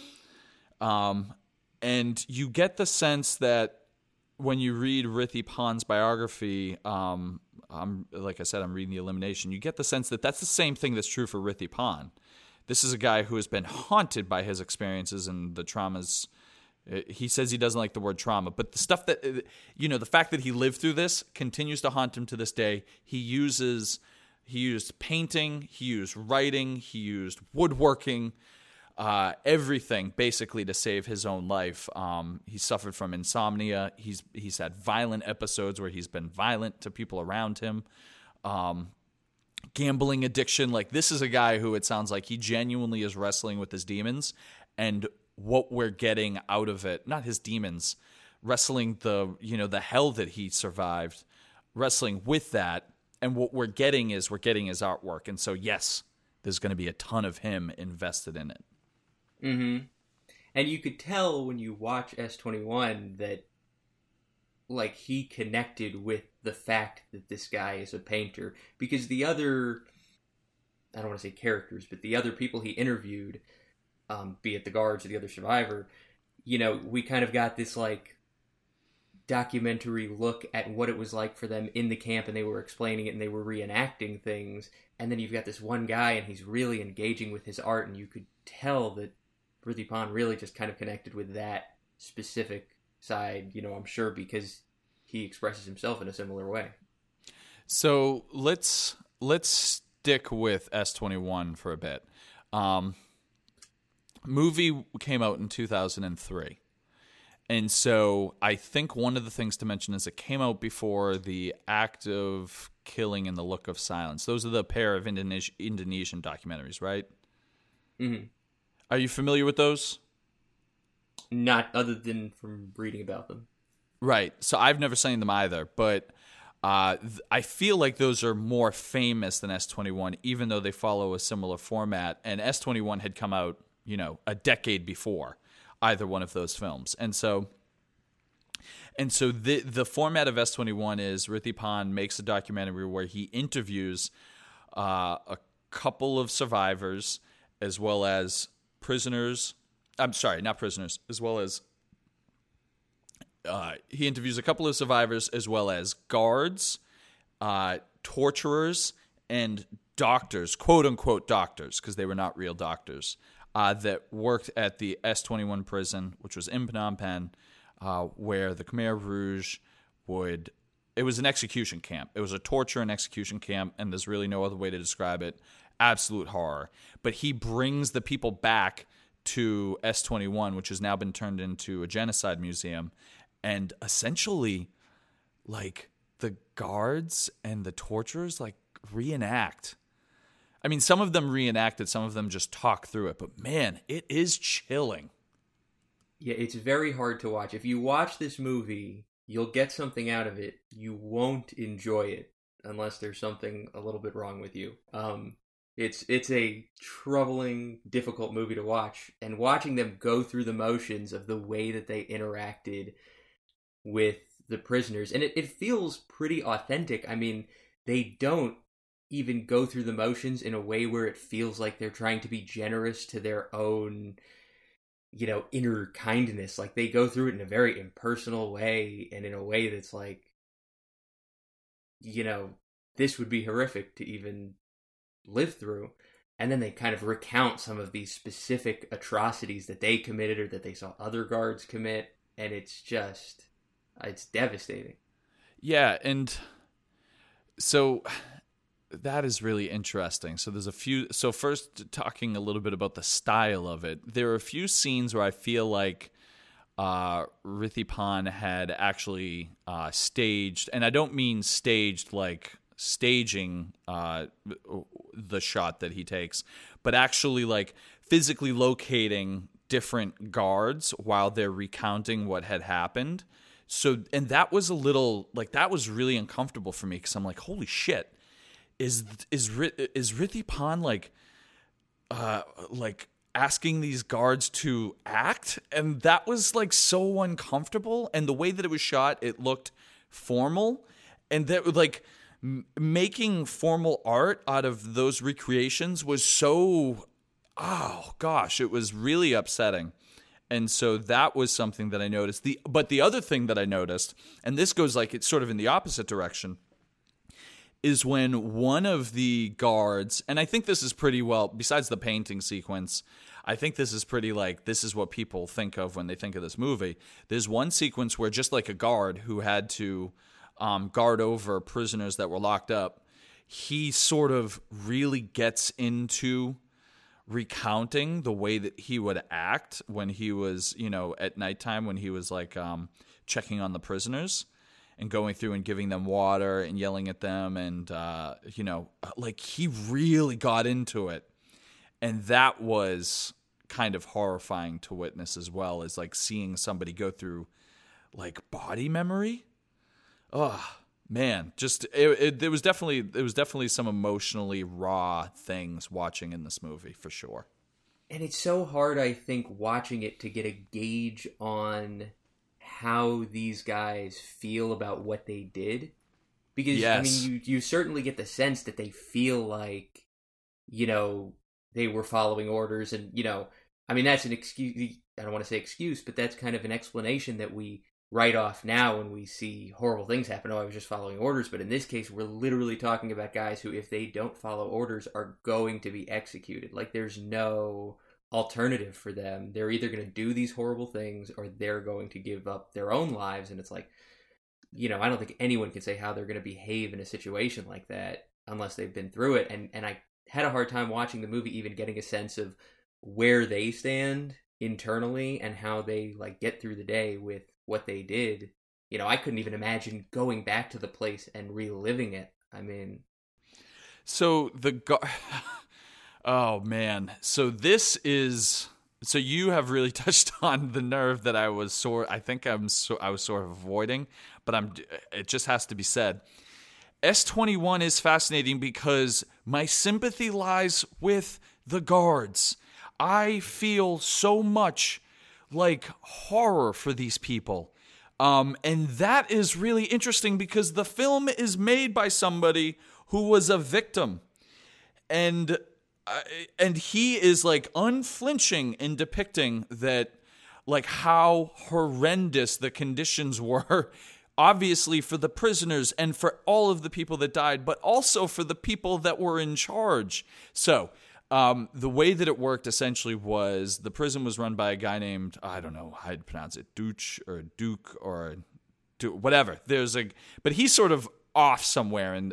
A: And you get the sense that when you read Rithipan's biography, like I said, I'm reading The Elimination, you get the sense that that's the same thing that's true for Rithipan. This is a guy who has been haunted by his experiences and the traumas. He says he doesn't like the word trauma, but the stuff that, the fact that he lived through this continues to haunt him to this day. He used painting, he used writing, he used woodworking, everything basically to save his own life. He suffered from insomnia. He's had violent episodes where he's been violent to people around him. Gambling addiction. Like, this is a guy who, it sounds like, he genuinely is wrestling with his demons, and what we're getting out of it, not his demons, wrestling the hell that he survived, wrestling with that. And what we're getting is his artwork. And so, yes, there's going to be a ton of him invested in it.
B: Mm-hmm. And you could tell when you watch S-21 that, like, he connected with the fact that this guy is a painter. Because the other, I don't want to say characters, but the other people he interviewed, be it the guards or the other survivor, we kind of got this like documentary look at what it was like for them in the camp, and they were explaining it and they were reenacting things. And then you've got this one guy and he's really engaging with his art, and you could tell that Prithipan really just kind of connected with that specific side, I'm sure because he expresses himself in a similar way.
A: So let's stick with S21 for a bit. Movie came out in 2003. And so I think one of the things to mention is it came out before The Act of Killing and The Look of Silence. Those are the pair of Indonesian documentaries, right?
B: Mm-hmm.
A: Are you familiar with those?
B: Not other than from reading about them.
A: Right. So I've never seen them either, but I feel like those are more famous than S21, even though they follow a similar format. And S21 had come out, a decade before either one of those films. And so the format of S21 is Prithipan makes a documentary where he interviews a couple of survivors as well as prisoners. I'm sorry, not prisoners, as well as he interviews a couple of survivors as well as guards, torturers, and doctors, quote-unquote doctors, because they were not real doctors, that worked at the S21 prison, which was in Phnom Penh, where the Khmer Rouge would... It was an execution camp. It was a torture and execution camp, and there's really no other way to describe it. Absolute horror. But he brings the people back to S21, which has now been turned into a genocide museum, and essentially, like, the guards and the torturers, like, reenact. I mean, some of them reenacted, some of them just talk through it, but man, it is chilling.
B: Yeah, it's very hard to watch. If you watch this movie, you'll get something out of it. You won't enjoy it unless there's something a little bit wrong with you. It's a troubling, difficult movie to watch, and watching them go through the motions of the way that they interacted with the prisoners, and it feels pretty authentic. I mean, they don't even go through the motions in a way where it feels like they're trying to be generous to their own, inner kindness. Like, they go through it in a very impersonal way, and in a way that's like, this would be horrific to even live through. And then they kind of recount some of these specific atrocities that they committed or that they saw other guards commit, and it's devastating.
A: Yeah, and so that is really interesting. So there's a few... So first, talking a little bit about the style of it, there are a few scenes where I feel like Prithipan had actually staged, and I don't mean staged like staging the shot that he takes, but actually like physically locating different guards while they're recounting what had happened. So, and that was a little, like, that was really uncomfortable for me, because I'm like, holy shit, is Prithipan like asking these guards to act? And that was like so uncomfortable. And the way that it was shot, it looked formal, and that like making formal art out of those recreations was so, oh gosh, it was really upsetting. And so that was something that I noticed. But the other thing that I noticed, and this goes like it's sort of in the opposite direction, is when one of the guards, and I think this is pretty well, besides the painting sequence, I think this is pretty like, this is what people think of when they think of this movie. There's one sequence where just like a guard who had to guard over prisoners that were locked up, he sort of really gets into recounting the way that he would act when he was, at nighttime, when he was like checking on the prisoners and going through and giving them water and yelling at them. And, like he really got into it. And that was kind of horrifying to witness as well, as like seeing somebody go through like body memory. Oh man, just there was definitely some emotionally raw things watching in this movie for sure.
B: And it's so hard, I think, watching it to get a gauge on how these guys feel about what they did, because yes. I mean, you certainly get the sense that they feel like, they were following orders, and I mean, that's an excuse. I don't want to say excuse, but that's kind of an explanation that we write off now when we see horrible things happen. Oh, I was just following orders. But in this case, we're literally talking about guys who, if they don't follow orders, are going to be executed. Like, there's no alternative for them. They're either going to do these horrible things or they're going to give up their own lives. And it's like, I don't think anyone can say how they're going to behave in a situation like that unless they've been through it. And I had a hard time watching the movie, even getting a sense of where they stand internally and how they like get through the day with what they did. I couldn't even imagine going back to the place and reliving it. I mean,
A: so oh man, so you have really touched on the nerve that I was sort of avoiding, but it just has to be said. S-21 is fascinating because my sympathy lies with the guards. I feel so much like horror for these people. And that is really interesting because the film is made by somebody who was a victim. And he is like unflinching in depicting that, like, how horrendous the conditions were, obviously for the prisoners and for all of the people that died, but also for the people that were in charge. So the way that it worked essentially was the prison was run by a guy named, I don't know how to pronounce it, Duke or whatever. But he's sort of off somewhere, and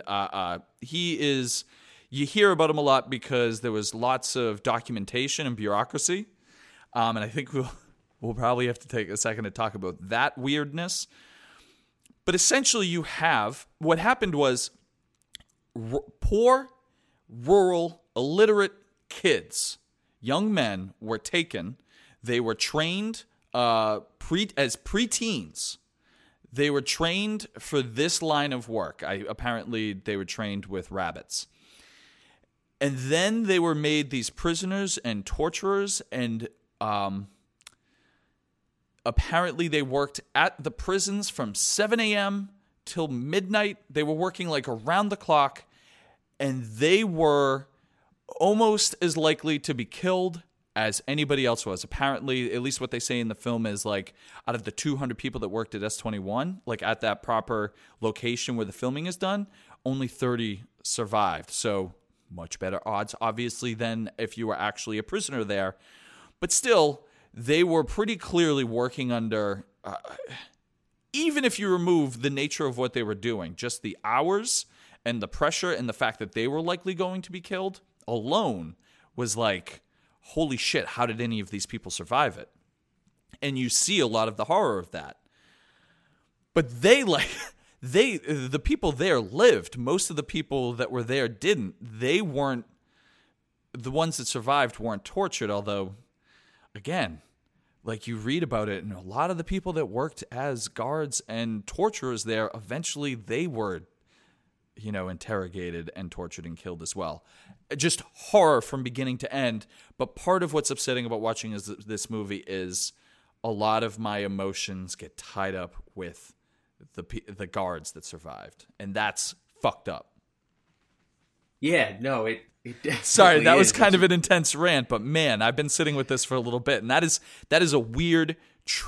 A: you hear about him a lot because there was lots of documentation and bureaucracy. And I think we'll probably have to take a second to talk about that weirdness. But essentially what happened was poor, rural, illiterate kids, young men were taken. They were trained as preteens. They were trained for this line of work. Apparently they were trained with rabbits. And then they were made these prisoners and torturers, and apparently they worked at the prisons from 7 a.m. till midnight. They were working like around the clock, and they were almost as likely to be killed as anybody else was. Apparently, at least what they say in the film is, like, out of the 200 people that worked at S-21, like at that proper location where the filming is done, only 30 survived. So much better odds, obviously, than if you were actually a prisoner there. But still, they were pretty clearly working under, even if you remove the nature of what they were doing, just the hours and the pressure and the fact that they were likely going to be killed alone was like, holy shit, how did any of these people survive it? And you see a lot of the horror of that. But the people there lived. Most of the people that were there didn't. The ones that survived weren't tortured, although, again, like, you read about it, and a lot of the people that worked as guards and torturers there, eventually they were, interrogated and tortured and killed as well. Just horror from beginning to end. But part of what's upsetting about watching this movie is a lot of my emotions get tied up with the guards that survived, and that's fucked up.
B: Yeah, no, it
A: sorry, that was kind of an intense rant, but man, I've been sitting with this for a little bit, and that is a weird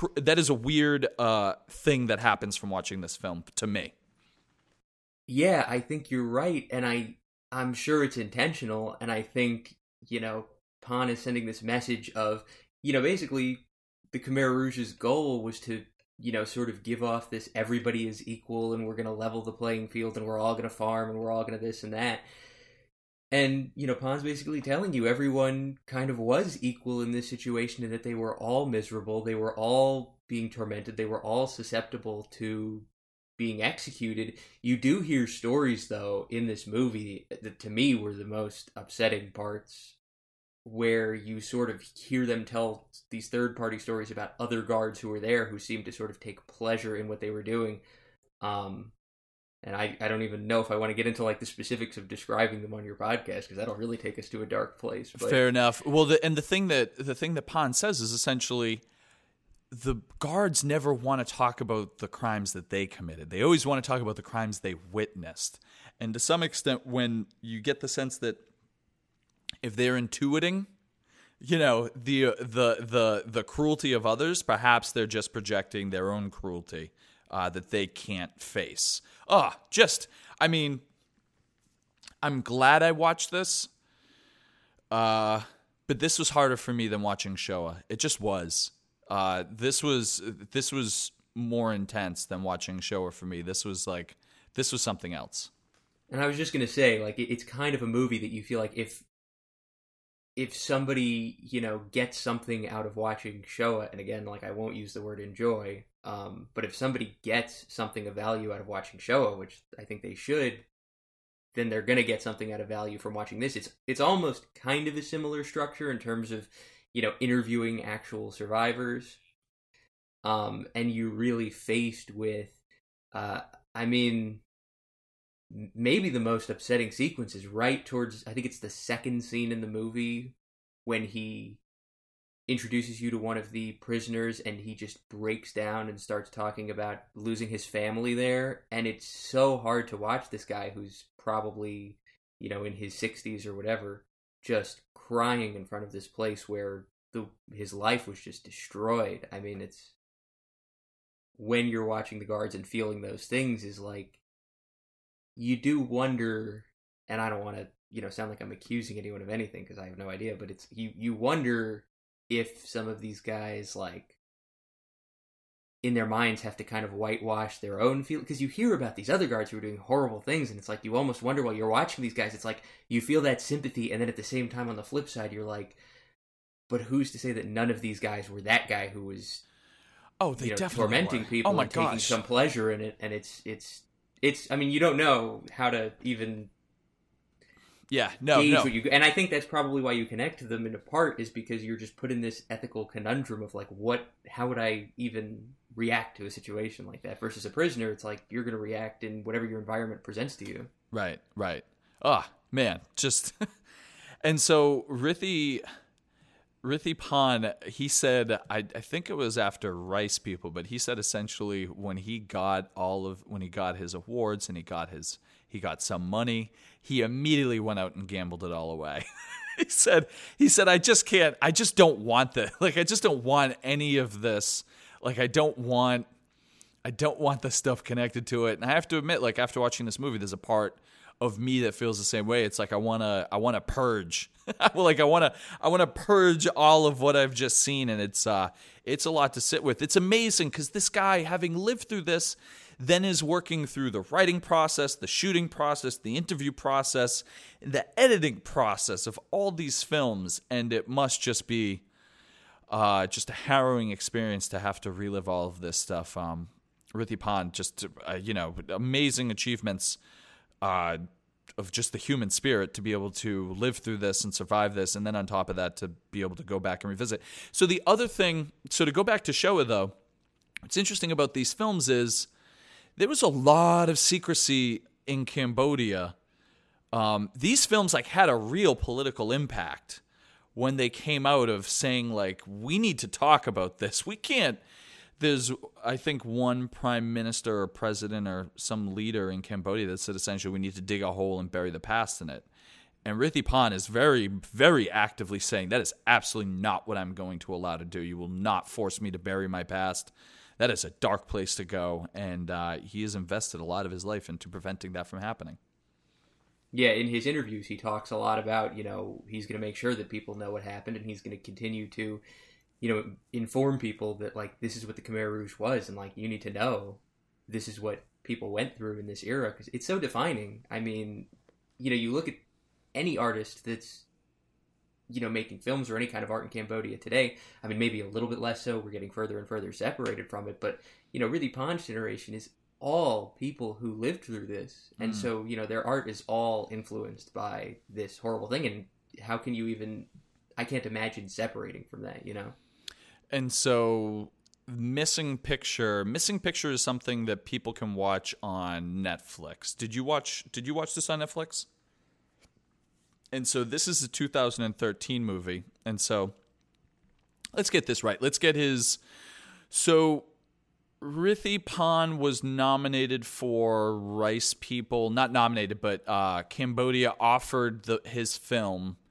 A: thing that happens from watching this film to me.
B: Yeah, I think you're right, and I'm sure it's intentional, and I think, Pan is sending this message of, basically the Khmer Rouge's goal was to, sort of give off this everybody is equal and we're going to level the playing field and we're all going to farm and we're all going to this and that. And, Pan's basically telling you everyone kind of was equal in this situation and that they were all miserable. They were all being tormented. They were all susceptible to being executed. You do hear stories, though, in this movie that to me were the most upsetting parts, where you sort of hear them tell these third-party stories about other guards who were there who seemed to sort of take pleasure in what they were doing. And I don't even know if I want to get into like the specifics of describing them on your podcast, because that'll really take us to a dark place. But
A: fair enough. Well, the thing that Pan says is essentially the guards never want to talk about the crimes that they committed. They always want to talk about the crimes they witnessed. And to some extent, when you get the sense that if they're intuiting the cruelty of others. Perhaps they're just projecting their own cruelty that they can't face. I'm glad I watched this, but this was harder for me than watching Showa. It just was. This was more intense than watching Showa for me. This was something else.
B: And I was just gonna say, like, it's kind of a movie that you feel like if somebody, gets something out of watching Showa, and again, like, I won't use the word enjoy, but if somebody gets something of value out of watching Showa, which I think they should, then they're gonna get something out of value from watching this. It's almost kind of a similar structure in terms of, interviewing actual survivors, and you're really faced with, maybe the most upsetting sequence is right towards, I think it's the second scene in the movie, when he introduces you to one of the prisoners and he just breaks down and starts talking about losing his family there. And it's so hard to watch this guy who's probably, in his 60s or whatever, just crying in front of this place where his life was just destroyed. I mean, it's when you're watching The Guards and feeling those things is like, you do wonder, and I don't want to, sound like I'm accusing anyone of anything because I have no idea, but it's you wonder if some of these guys, like, in their minds have to kind of whitewash their own feel, because you hear about these other guards who are doing horrible things, and it's like you almost wonder while you're watching these guys, it's like you feel that sympathy, and then at the same time on the flip side you're like, but who's to say that none of these guys were that guy who was
A: they definitely
B: tormenting
A: were.
B: people and taking some pleasure in it, and it's I mean, you don't know how to even gauge what you, and I think that's probably why you connect to them in a part, is because you're just put in this ethical conundrum of like, how would I even react to a situation like that? Versus a prisoner, it's like you're going to react in whatever your environment presents to you.
A: Right. Oh, man, just and so Rithi Pan, he said, I think it was after Rice People, but he said essentially when he got his awards and he got some money, he immediately went out and gambled it all away. He said, I just don't want that. Like, I just don't want any of this. Like, I don't want the stuff connected to it. And I have to admit, like, after watching this movie, there's a part of me that feels the same way. It's like I want to purge. Like I want to purge all of what I've just seen, and it's a lot to sit with. It's amazing because this guy, having lived through this, then is working through the writing process, the shooting process, the interview process, the editing process of all these films, and it must just be just a harrowing experience to have to relive all of this stuff. Rithi Pan, just amazing achievements of just the human spirit to be able to live through this and survive this, and then on top of that to be able to go back and revisit. So the other thing, to go back to Showa though, what's interesting about these films is there was a lot of secrecy in Cambodia. These films had a real political impact when they came out of saying we need to talk about this. We can't. There's, I think, one prime minister or president or some leader in Cambodia that said essentially we need to dig a hole and bury the past in it. And Rithi Pan is very, very actively saying that is absolutely not what I'm going to allow to do. You will not force me to bury my past. That is a dark place to go. And he has invested a lot of his life into preventing that from happening.
B: Yeah, in his interviews, he talks a lot about, he's going to make sure that people know what happened, and he's going to continue to inform people that, this is what the Khmer Rouge was, and, you need to know this is what people went through in this era, because it's so defining. I mean, you look at any artist that's, making films or any kind of art in Cambodia today, I mean, maybe a little bit less so, we're getting further and further separated from it, but, Rithi Pan's generation is all people who lived through this, and so, their art is all influenced by this horrible thing, and how can you even... I can't imagine separating from that, And
A: so Missing Picture is something that people can watch on Netflix. Did you watch this on Netflix? And so this is a 2013 movie. And so let's get this right. Let's get so Rithi Pan was nominated for Rice People, not nominated, but Cambodia offered his film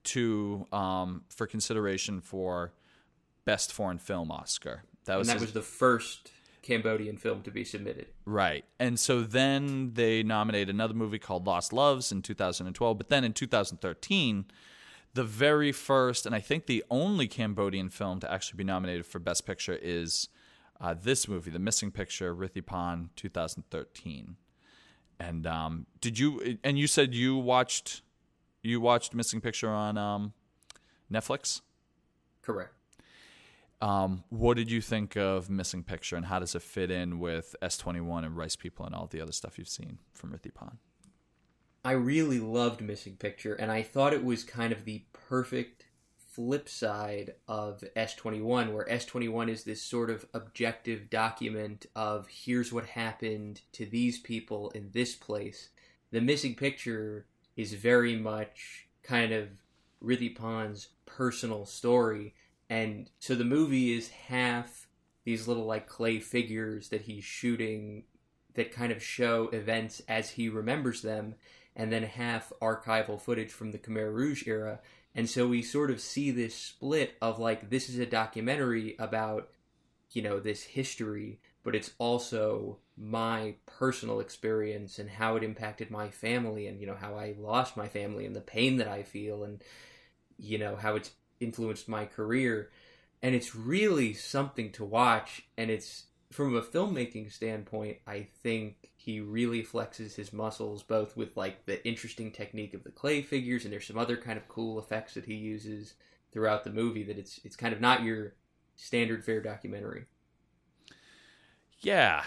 A: for consideration for Best Foreign Film Oscar.
B: That was the first Cambodian film to be submitted.
A: Right. And so then they nominated another movie called Lost Loves in 2012. But then in 2013, the very first, and I think the only Cambodian film to actually be nominated for Best Picture is this movie, The Missing Picture, Rithipan, 2013. And you said you watched Missing Picture on Netflix?
B: Correct.
A: What did you think of Missing Picture, and how does it fit in with S21 and Rice People and all the other stuff you've seen from Rithipan?
B: I really loved Missing Picture, and I thought it was kind of the perfect flip side of S21, where S21 is this sort of objective document of here's what happened to these people in this place. The Missing Picture is very much kind of Rithipan's personal story. And so the movie is half these little like clay figures that he's shooting that kind of show events as he remembers them, and then half archival footage from the Khmer Rouge era. And so we sort of see this split of like, this is a documentary about, this history, but it's also my personal experience and how it impacted my family, and, how I lost my family and the pain that I feel, and, how it's influenced my career. And it's really something to watch, and it's, from a filmmaking standpoint, I think he really flexes his muscles, both with like the interesting technique of the clay figures, and there's some other kind of cool effects that he uses throughout the movie that it's kind of not your standard fare documentary.
A: Yeah.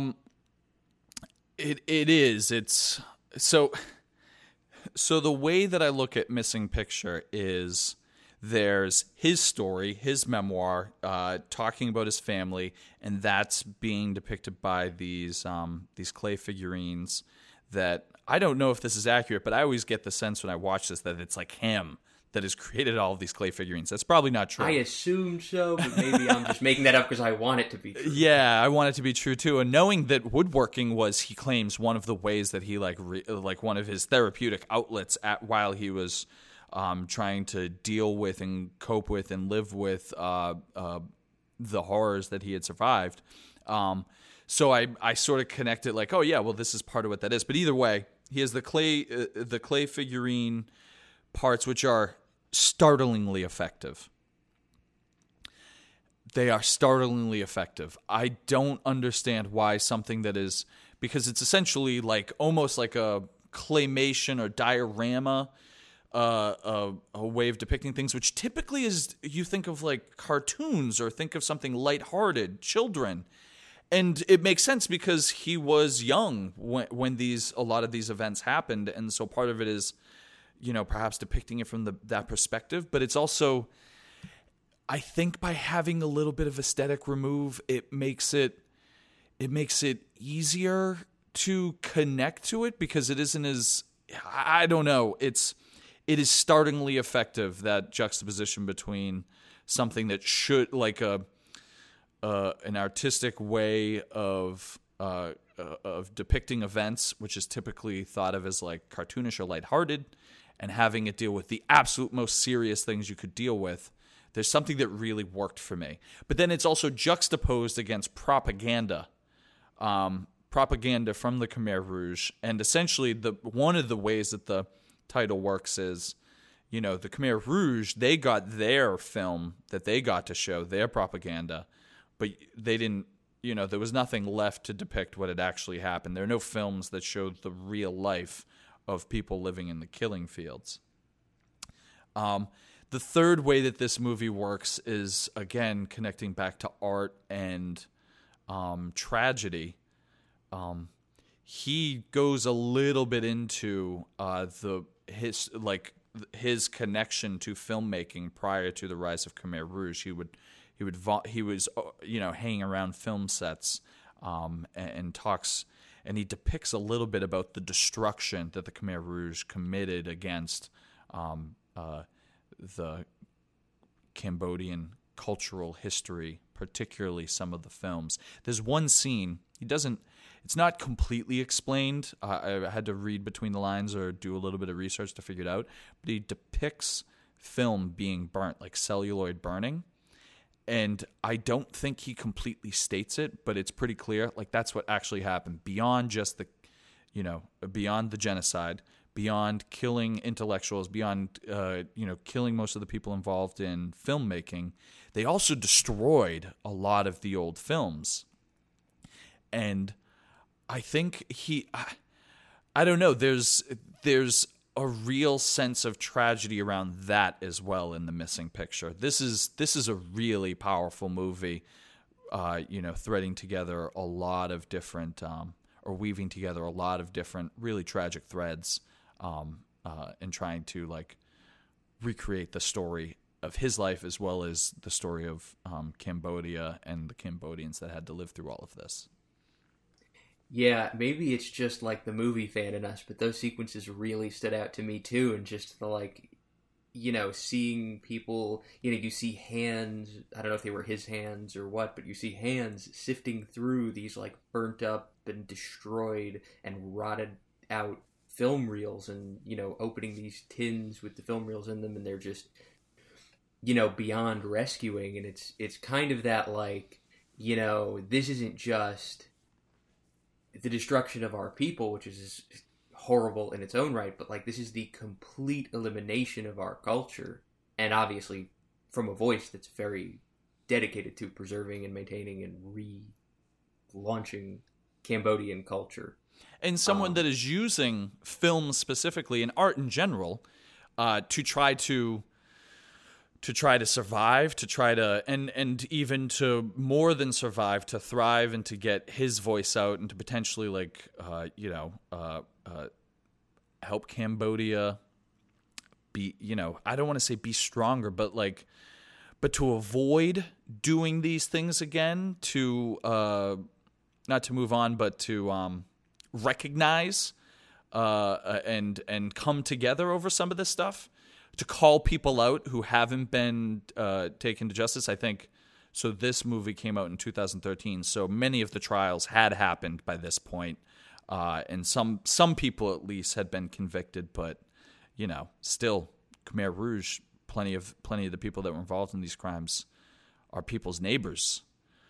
A: It is. It's so the way that I look at Missing Picture is there's his story, his memoir, talking about his family, and that's being depicted by these clay figurines that I don't know if this is accurate, but I always get the sense when I watch this that it's like him that has created all of these clay figurines. That's probably not true.
B: I assumed so, but maybe I'm just making that up because I want it to be true.
A: Yeah, I want it to be true too. And knowing that woodworking was, he claims, one of the ways that he like one of his therapeutic outlets while he was trying to deal with and cope with and live with the horrors that he had survived. So I sort of connected like, oh yeah, well this is part of what that is. But either way, he has the clay figurine parts, which are startlingly effective. They are startlingly effective. I don't understand why something that is, because it's essentially like almost like a claymation or diorama, a way of depicting things, which typically is, you think of like cartoons or think of something lighthearted, children. And it makes sense because he was young when a lot of these events happened. And so part of it is, perhaps depicting it from that perspective, but it's also, I think by having a little bit of aesthetic remove, it makes it easier to connect to it because it isn't as, I don't know, it is startlingly effective, that juxtaposition between something that should, like an artistic way of depicting events, which is typically thought of as like cartoonish or lighthearted, and having it deal with the absolute most serious things you could deal with. There's something that really worked for me. But then it's also juxtaposed against propaganda. Propaganda from the Khmer Rouge. And essentially, one of the ways that the title works is, the Khmer Rouge, they got their film that they got to show, their propaganda, but they didn't, there was nothing left to depict what had actually happened. There are no films that showed the real life of people living in the killing fields. The third way that this movie works is, again, connecting back to art and tragedy. He goes a little bit into his connection to filmmaking prior to the rise of Khmer Rouge. He was hanging around film sets and talks. And he depicts a little bit about the destruction that the Khmer Rouge committed against the Cambodian cultural history, particularly some of the films. There's one scene, it's not completely explained. I had to read between the lines or do a little bit of research to figure it out. But he depicts film being burnt, like celluloid burning. And I don't think he completely states it, but it's pretty clear. Like, that's what actually happened beyond just beyond the genocide, beyond killing intellectuals, beyond, killing most of the people involved in filmmaking. They also destroyed a lot of the old films. And I think I don't know, there's a real sense of tragedy around that as well in The Missing Picture. This is a really powerful movie, threading together a lot of different, or weaving together a lot of different really tragic threads, and trying to like recreate the story of his life as well as the story of Cambodia and the Cambodians that had to live through all of this.
B: Yeah, maybe it's just like the movie fan in us, but those sequences really stood out to me too, and just the seeing people, you see hands, I don't know if they were his hands or what, but you see hands sifting through these like burnt up and destroyed and rotted out film reels and, opening these tins with the film reels in them, and they're just, beyond rescuing, and it's kind of that like, this isn't just the destruction of our people, which is horrible in its own right, but like this is the complete elimination of our culture, and obviously from a voice that's very dedicated to preserving and maintaining and relaunching Cambodian culture.
A: And someone that is using film specifically and art in general to try to survive, to try to, and even to more than survive, to thrive and to get his voice out and to potentially help Cambodia be, I don't want to say be stronger, but to avoid doing these things again, to, not to move on, but to recognize and come together over some of this stuff. To call people out who haven't been taken to justice, I think. So this movie came out in 2013. So many of the trials had happened by this point, and some people at least had been convicted. But still, Khmer Rouge, plenty of the people that were involved in these crimes are people's neighbors.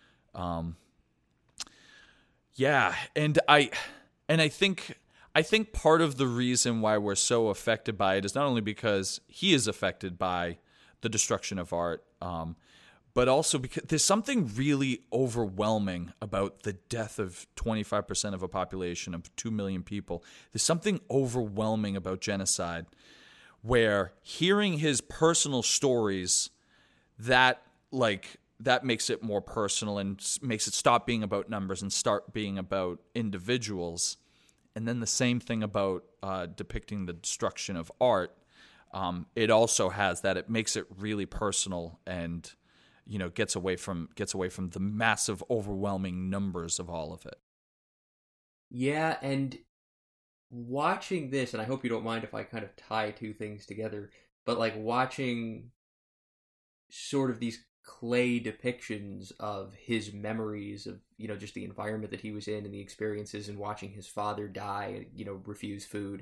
A: Yeah, and I think part of the reason why we're so affected by it is not only because he is affected by the destruction of art, but also because there's something really overwhelming about the death of 25% of a population of 2 million people. There's something overwhelming about genocide where hearing his personal stories, that makes it more personal and makes it stop being about numbers and start being about individuals. And then the same thing about depicting the destruction of art. It also has that. It makes it really personal and, gets away from the massive, overwhelming numbers of all of it.
B: Yeah, and watching this, and I hope you don't mind if I kind of tie two things together, but like watching sort of these clay depictions of his memories of, just the environment that he was in and the experiences, and watching his father die, refuse food,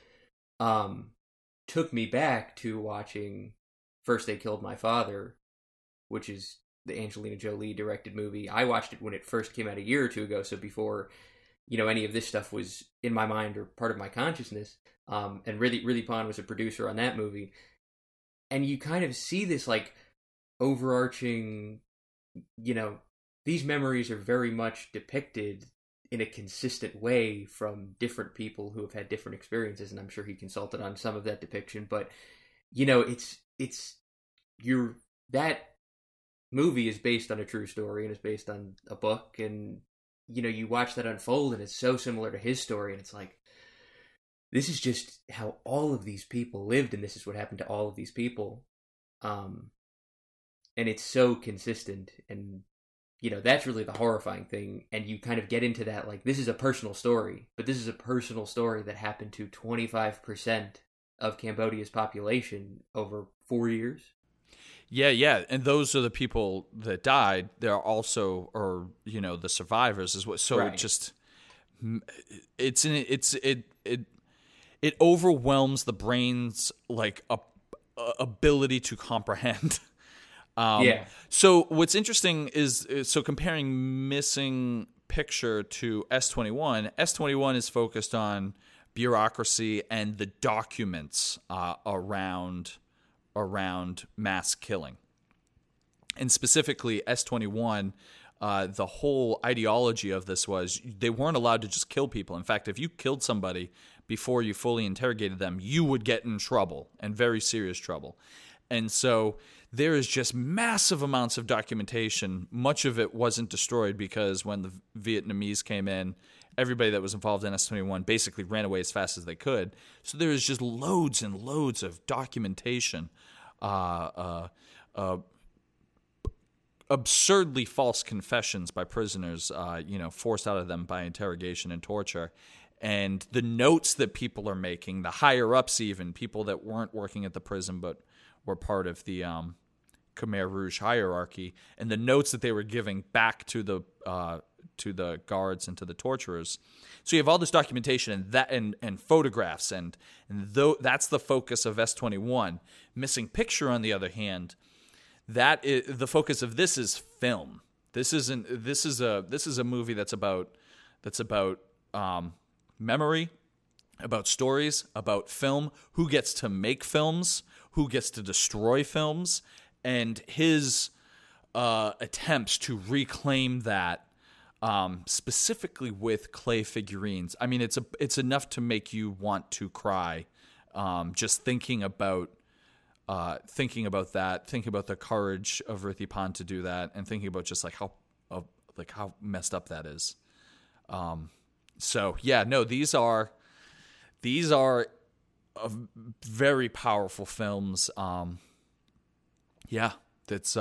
B: took me back to watching First They Killed My Father, which is the Angelina Jolie directed movie. I watched it when it first came out a year or two ago, so before, any of this stuff was in my mind or part of my consciousness. And Ridley Pond was a producer on that movie. And you kind of see this, like, overarching, these memories are very much depicted in a consistent way from different people who have had different experiences, and I'm sure he consulted on some of that depiction, but that movie is based on a true story and is based on a book, and you watch that unfold and it's so similar to his story, and it's like, this is just how all of these people lived, and this is what happened to all of these people. And it's so consistent, and that's really the horrifying thing. And you kind of get into that, like, this is a personal story, but this is a personal story that happened to 25% of Cambodia's population over 4 years.
A: Yeah, and those are the people that died. There are also, or the survivors is what. So right. It overwhelms the brains like ability to comprehend.
B: Yeah.
A: So what's interesting is so comparing Missing Picture to S21. S21 is focused on bureaucracy and the documents around mass killing, and specifically S21. The whole ideology of this was they weren't allowed to just kill people. In fact, if you killed somebody before you fully interrogated them, you would get in trouble, and very serious trouble. And so there is just massive amounts of documentation. Much of it wasn't destroyed because when the Vietnamese came in, everybody that was involved in S21 basically ran away as fast as they could. So there is just loads and loads of documentation, absurdly false confessions by prisoners, forced out of them by interrogation and torture. And the notes that people are making, the higher-ups even, people that weren't working at the prison but were part of the Khmer Rouge hierarchy, and the notes that they were giving back to the guards and to the torturers. So you have all this documentation and photographs, and that's the focus of S21. Missing Picture, on the other hand, the focus of this is film. This is a movie that's about memory, about stories, about film, who gets to make films, who gets to destroy films, and his attempts to reclaim that, specifically with clay figurines. I mean, it's enough to make you want to cry, just thinking about that, thinking about the courage of Rithipan to do that, and thinking about just how messed up that is. So yeah, no, these are very powerful films. It's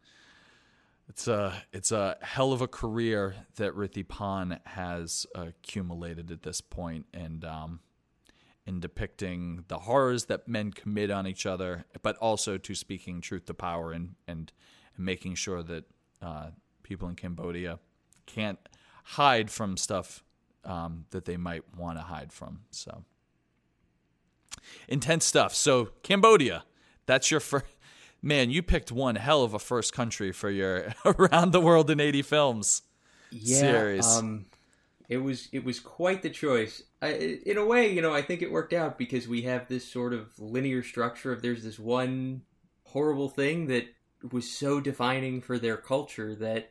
A: a hell of a career that Rithipan has accumulated at this point, and in depicting the horrors that men commit on each other, but also to speaking truth to power and making sure that people in Cambodia can't hide from stuff that they might want to hide from. So intense stuff. So Cambodia, that's your first. Man, you picked one hell of a first country for your Around the World in 80 Films series.
B: It was quite the choice. In a way, I think it worked out because we have this sort of linear structure of there's this one horrible thing that was so defining for their culture that,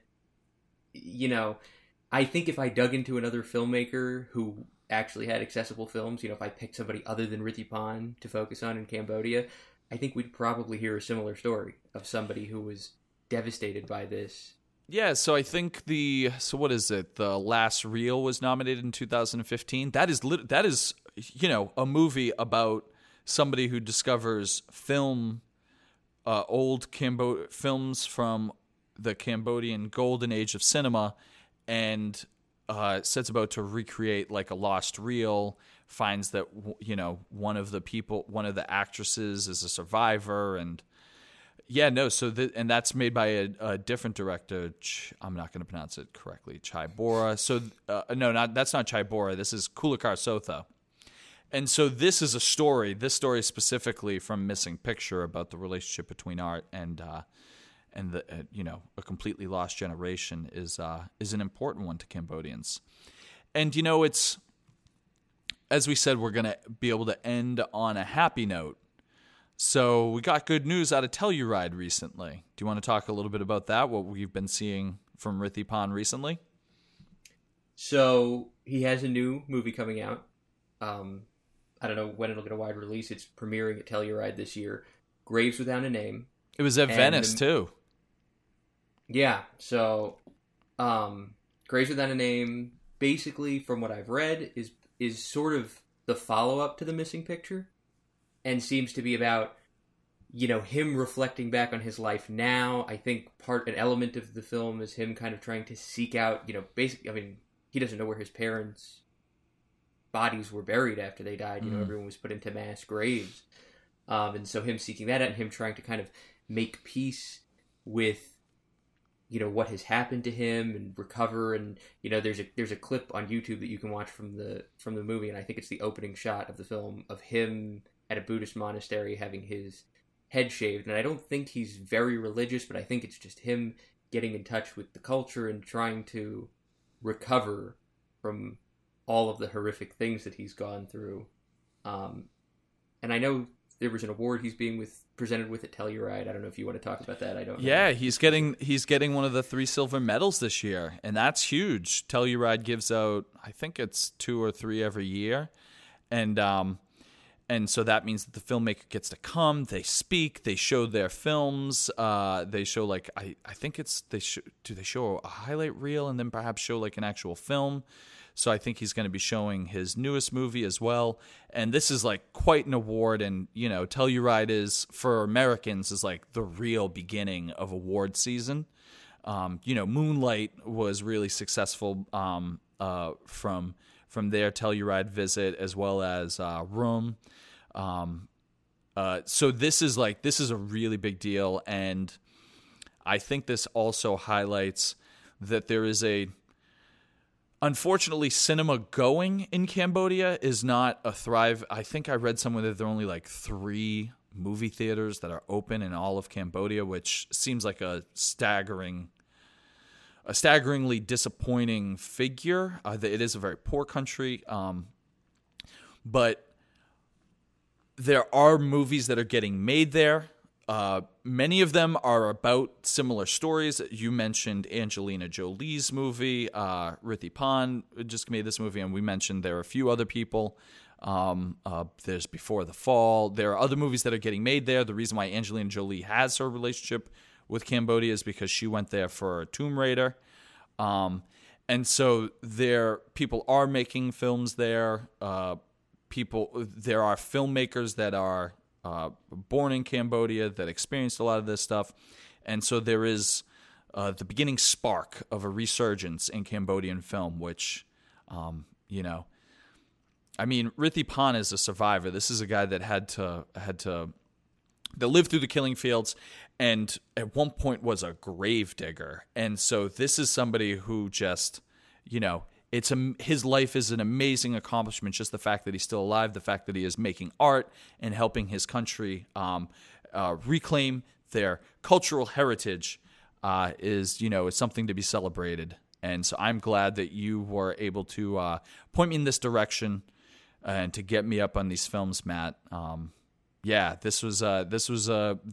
B: I think if I dug into another filmmaker who actually had accessible films, if I picked somebody other than Rithipan to focus on in Cambodia, I think we'd probably hear a similar story of somebody who was devastated by this.
A: Yeah, so I think what is it? The Last Reel was nominated in 2015. That is a movie about somebody who discovers old films from the Cambodian golden age of cinema, and sets about to recreate like a lost reel. Finds that one of the actresses is a survivor, and and that's made by a different director. I'm not going to pronounce it correctly. Chai Bora. So that's not Chai Bora. This is Kulakar Sotha. And so this is a story. This story specifically from Missing Picture about the relationship between art and a completely lost generation is an important one to Cambodians. And it's, as we said, we're going to be able to end on a happy note. So we got good news out of Telluride recently. Do you want to talk a little bit about that, what we've been seeing from Rithipan recently?
B: So he has a new movie coming out. I don't know when it'll get a wide release. It's premiering at Telluride this year. Graves Without a Name.
A: It was at Venice, too.
B: Yeah, so Graves Without a Name, basically, from what I've read, is sort of the follow-up to The Missing Picture, and seems to be about, him reflecting back on his life now. I think an element of the film is him kind of trying to seek out, basically, he doesn't know where his parents' bodies were buried after they died. Everyone was put into mass graves. And so him seeking that out and him trying to kind of make peace with, what has happened to him and recover. And, there's a clip on YouTube that you can watch from the movie. And I think it's the opening shot of the film of him at a Buddhist monastery having his head shaved. And I don't think he's very religious, but I think it's just him getting in touch with the culture and trying to recover from all of the horrific things that he's gone through. And I know there was an award he's being presented with at Telluride. I don't know if you want to talk about that. I don't know.
A: Yeah, he's getting one of the 3 silver medals this year, and that's huge. Telluride gives out, I think it's 2 or 3 every year, and so that means that the filmmaker gets to come. They speak. They show their films. They show like I think it's they show a highlight reel and then perhaps show like an actual film. So I think he's going to be showing his newest movie as well. And this is like quite an award. And, you know, Telluride is, for Americans, is like the real beginning of award season. You know, Moonlight was really successful from their Telluride visit, as well as Room. So this is a really big deal. And I think this also highlights that there is unfortunately, cinema going in Cambodia is not a thrive. I think I read somewhere that there are only like 3 movie theaters that are open in all of Cambodia, which seems like a staggeringly disappointing figure. It is a very poor country, but there are movies that are getting made there. Many of them are about similar stories. You mentioned Angelina Jolie's movie. Rithi Pan just made this movie, and we mentioned there are a few other people. There's Before the Fall. There are other movies that are getting made there. The reason why Angelina Jolie has her relationship with Cambodia is because she went there for Tomb Raider. And so people are making films there. There are filmmakers that are born in Cambodia that experienced a lot of this stuff. And so there is the beginning spark of a resurgence in Cambodian film, which, you know, I mean, Rithi Pan is a survivor. This is a guy that that lived through the killing fields and at one point was a grave digger. And so this is somebody who just, you know, his life is an amazing accomplishment. Just the fact that he's still alive, the fact that he is making art and helping his country reclaim their cultural heritage is something to be celebrated. And so I'm glad that you were able to point me in this direction and to get me up on these films, Matt. Yeah, this was an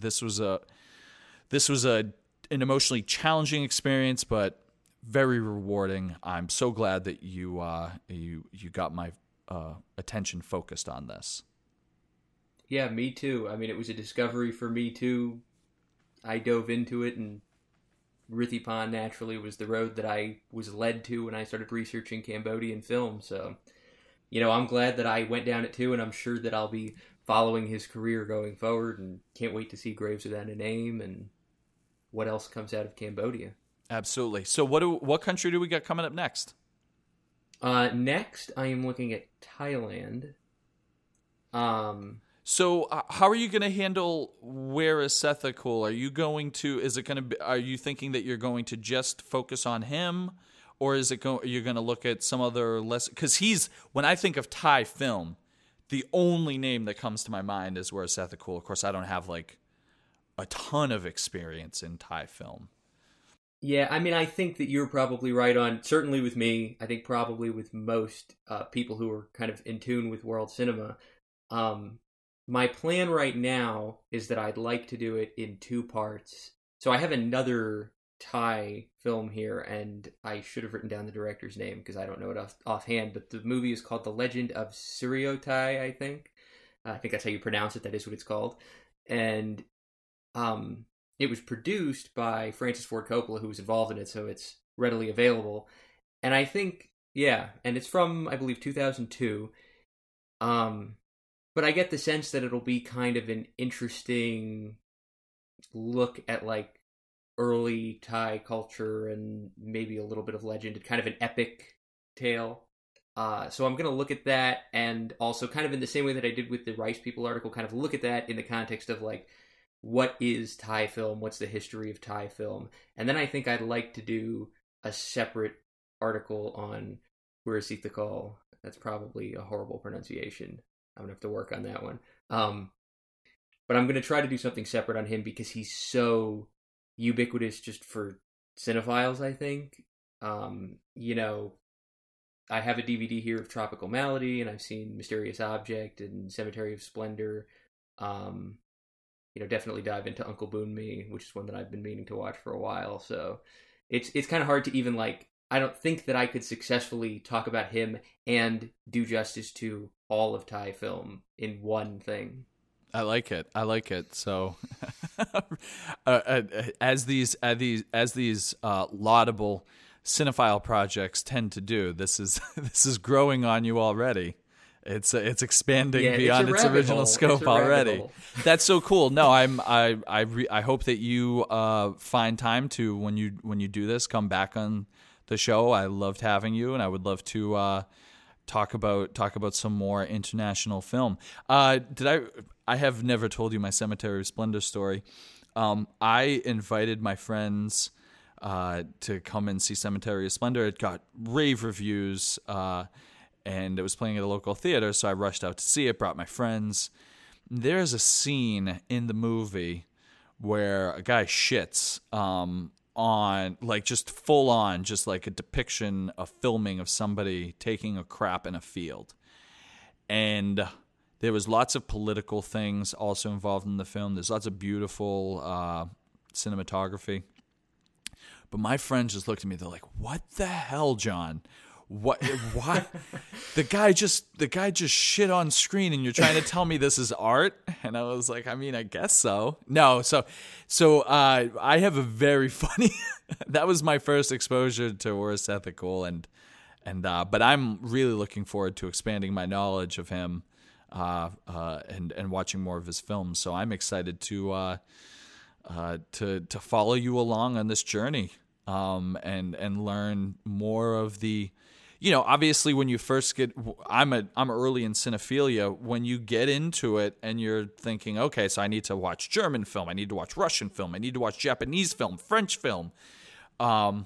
A: emotionally challenging experience, but very rewarding. I'm so glad that you got my attention focused on this.
B: Yeah, me too. I mean, it was a discovery for me too. I dove into it, and Rithi Pan naturally was the road that I was led to when I started researching Cambodian film. So, you know, I'm glad that I went down it too, and I'm sure that I'll be following his career going forward, and can't wait to see Graves Without a Name and what else comes out of Cambodia.
A: Absolutely. So what country do we got coming up next?
B: Next, I am looking at Thailand.
A: So how are you going to handle Where is Sethakul? Are you thinking that you're going to just focus on him, or are you going to look at some other less? Because when I think of Thai film, the only name that comes to my mind is Where is Sethakul. Of course, I don't have like a ton of experience in Thai film.
B: Yeah, I mean, I think that you're probably right on, certainly with me, I think probably with most people who are kind of in tune with world cinema. My plan right now is that I'd like to do it in 2 parts. So I have another Thai film here, and I should have written down the director's name because I don't know it offhand, but the movie is called The Legend of Suriyothai, I think. I think that's how you pronounce it. That is what it's called. And it was produced by Francis Ford Coppola, who was involved in it, so it's readily available. And I think, yeah, and it's from, I believe, 2002. But I get the sense that it'll be kind of an interesting look at, like, early Thai culture and maybe a little bit of legend, kind of an epic tale. So I'm going to look at that, and also kind of in the same way that I did with the Rice People article, kind of look at that in the context of, like, what is Thai film? What's the history of Thai film? And then I think I'd like to do a separate article on Where is Sethakul. That's probably a horrible pronunciation. I'm going to have to work on that one. but I'm going to try to do something separate on him because he's so ubiquitous just for cinephiles, I think. You know, I have a DVD here of Tropical Malady, and I've seen Mysterious Object and Cemetery of Splendor. You know, definitely dive into Uncle Boon Me, which is one that I've been meaning to watch for a while. So it's kind of hard to even I don't think that I could successfully talk about him and do justice to all of Thai film in one thing.
A: I like it. So, as these laudable cinephile projects tend to do, this is growing on you already. It's expanding beyond its original scope already. That's so cool. No, I hope that you find time to when you do this, come back on the show. I loved having you, and I would love to talk about some more international film. I have never told you my Cemetery of Splendor story. I invited my friends to come and see Cemetery of Splendor. It got rave reviews, and it was playing at a local theater, so I rushed out to see it, brought my friends. There's a scene in the movie where a guy shits on, just full on, just like a depiction, a filming of somebody taking a crap in a field. And there was lots of political things also involved in the film. There's lots of beautiful cinematography. But my friends just looked at me. They're like, "What the hell, John? What? The guy just shit on screen, and you're trying to tell me this is art?" And I was like, "I mean, I guess so." No, so I have a very funny. That was my first exposure to Orest Ethel, but I'm really looking forward to expanding my knowledge of him, and watching more of his films. So I'm excited to follow you along on this journey, and learn more of the. You know, obviously, when you first I'm early in cinephilia. When you get into it and you're thinking, okay, so I need to watch German film, I need to watch Russian film, I need to watch Japanese film, French film, but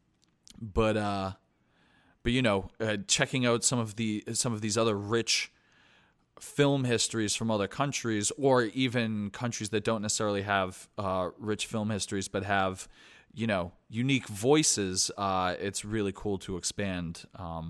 A: you know, checking out some of these other rich film histories from other countries, or even countries that don't necessarily have rich film histories but have, you know, unique voices. It's really cool to expand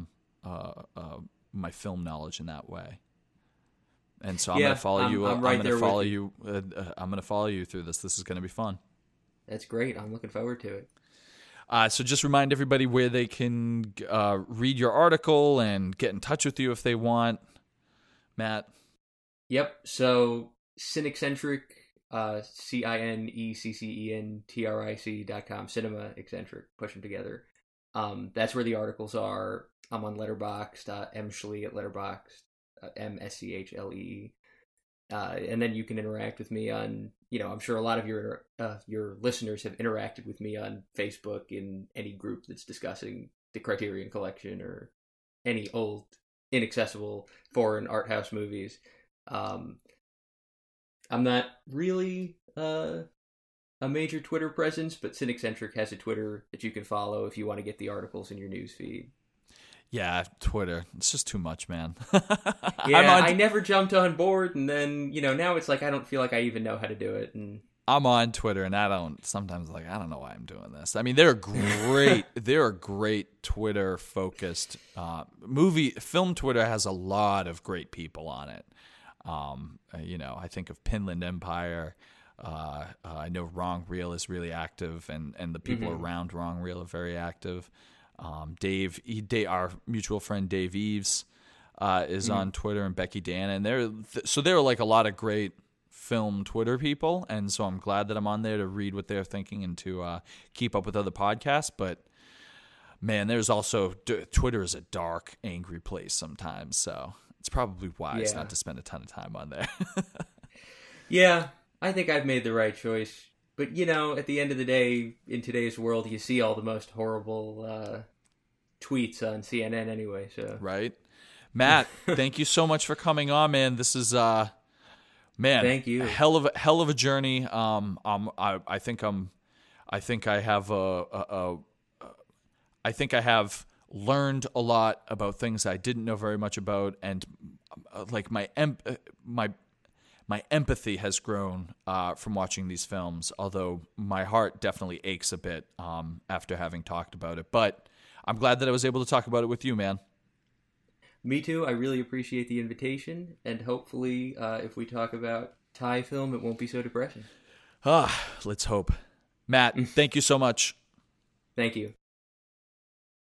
A: my film knowledge in that way. And so I'm going to follow you. I'm going to follow you. I'm going to follow you through this. This is going to be fun.
B: That's great. I'm looking forward to it.
A: So just remind everybody where they can read your article and get in touch with you if they want. Matt.
B: Yep. So Cineccentric. CINECCENTRIC.com, Cinema Eccentric, push them together. That's where the articles are. I'm on Letterboxd, mschlee at Letterboxd, MSCHLEE. And then you can interact with me on, you know, I'm sure a lot of your listeners have interacted with me on Facebook in any group that's discussing the Criterion Collection or any old, inaccessible foreign art house movies. I'm not really a major Twitter presence, but Cineccentric has a Twitter that you can follow if you want to get the articles in your news feed.
A: Yeah, Twitter. It's just too much, man.
B: Yeah, I never jumped on board, and then, you know, now it's like I don't feel like I even know how to do it. And
A: I'm on Twitter, and I don't know why I'm doing this. I mean, there are great Twitter-focused film Twitter has a lot of great people on it. You know, I think of Pinland Empire. I know Wrong Reel is really active, and the people around Wrong Reel are very active. Dave, our mutual friend Dave Eves, is on Twitter, and Becky Dan, and there are like a lot of great film Twitter people, and so I'm glad that I'm on there to read what they're thinking and to keep up with other podcasts. But man, there's also Twitter is a dark, angry place sometimes, so it's probably wise not to spend a ton of time on there.
B: Yeah, I think I've made the right choice. But, you know, at the end of the day, in today's world, you see all the most horrible tweets on CNN anyway. So
A: right. Matt, thank you so much for coming on, man. This is,
B: thank you.
A: A hell of a journey. I think I have learned a lot about things I didn't know very much about, and like my my empathy has grown from watching these films, although my heart definitely aches a bit after having talked about it. But I'm glad that I was able to talk about it with you, man.
B: Me too. I really appreciate the invitation, and hopefully if we talk about Thai film, it won't be so depressing.
A: Let's hope. Matt, thank you so much.
B: Thank you.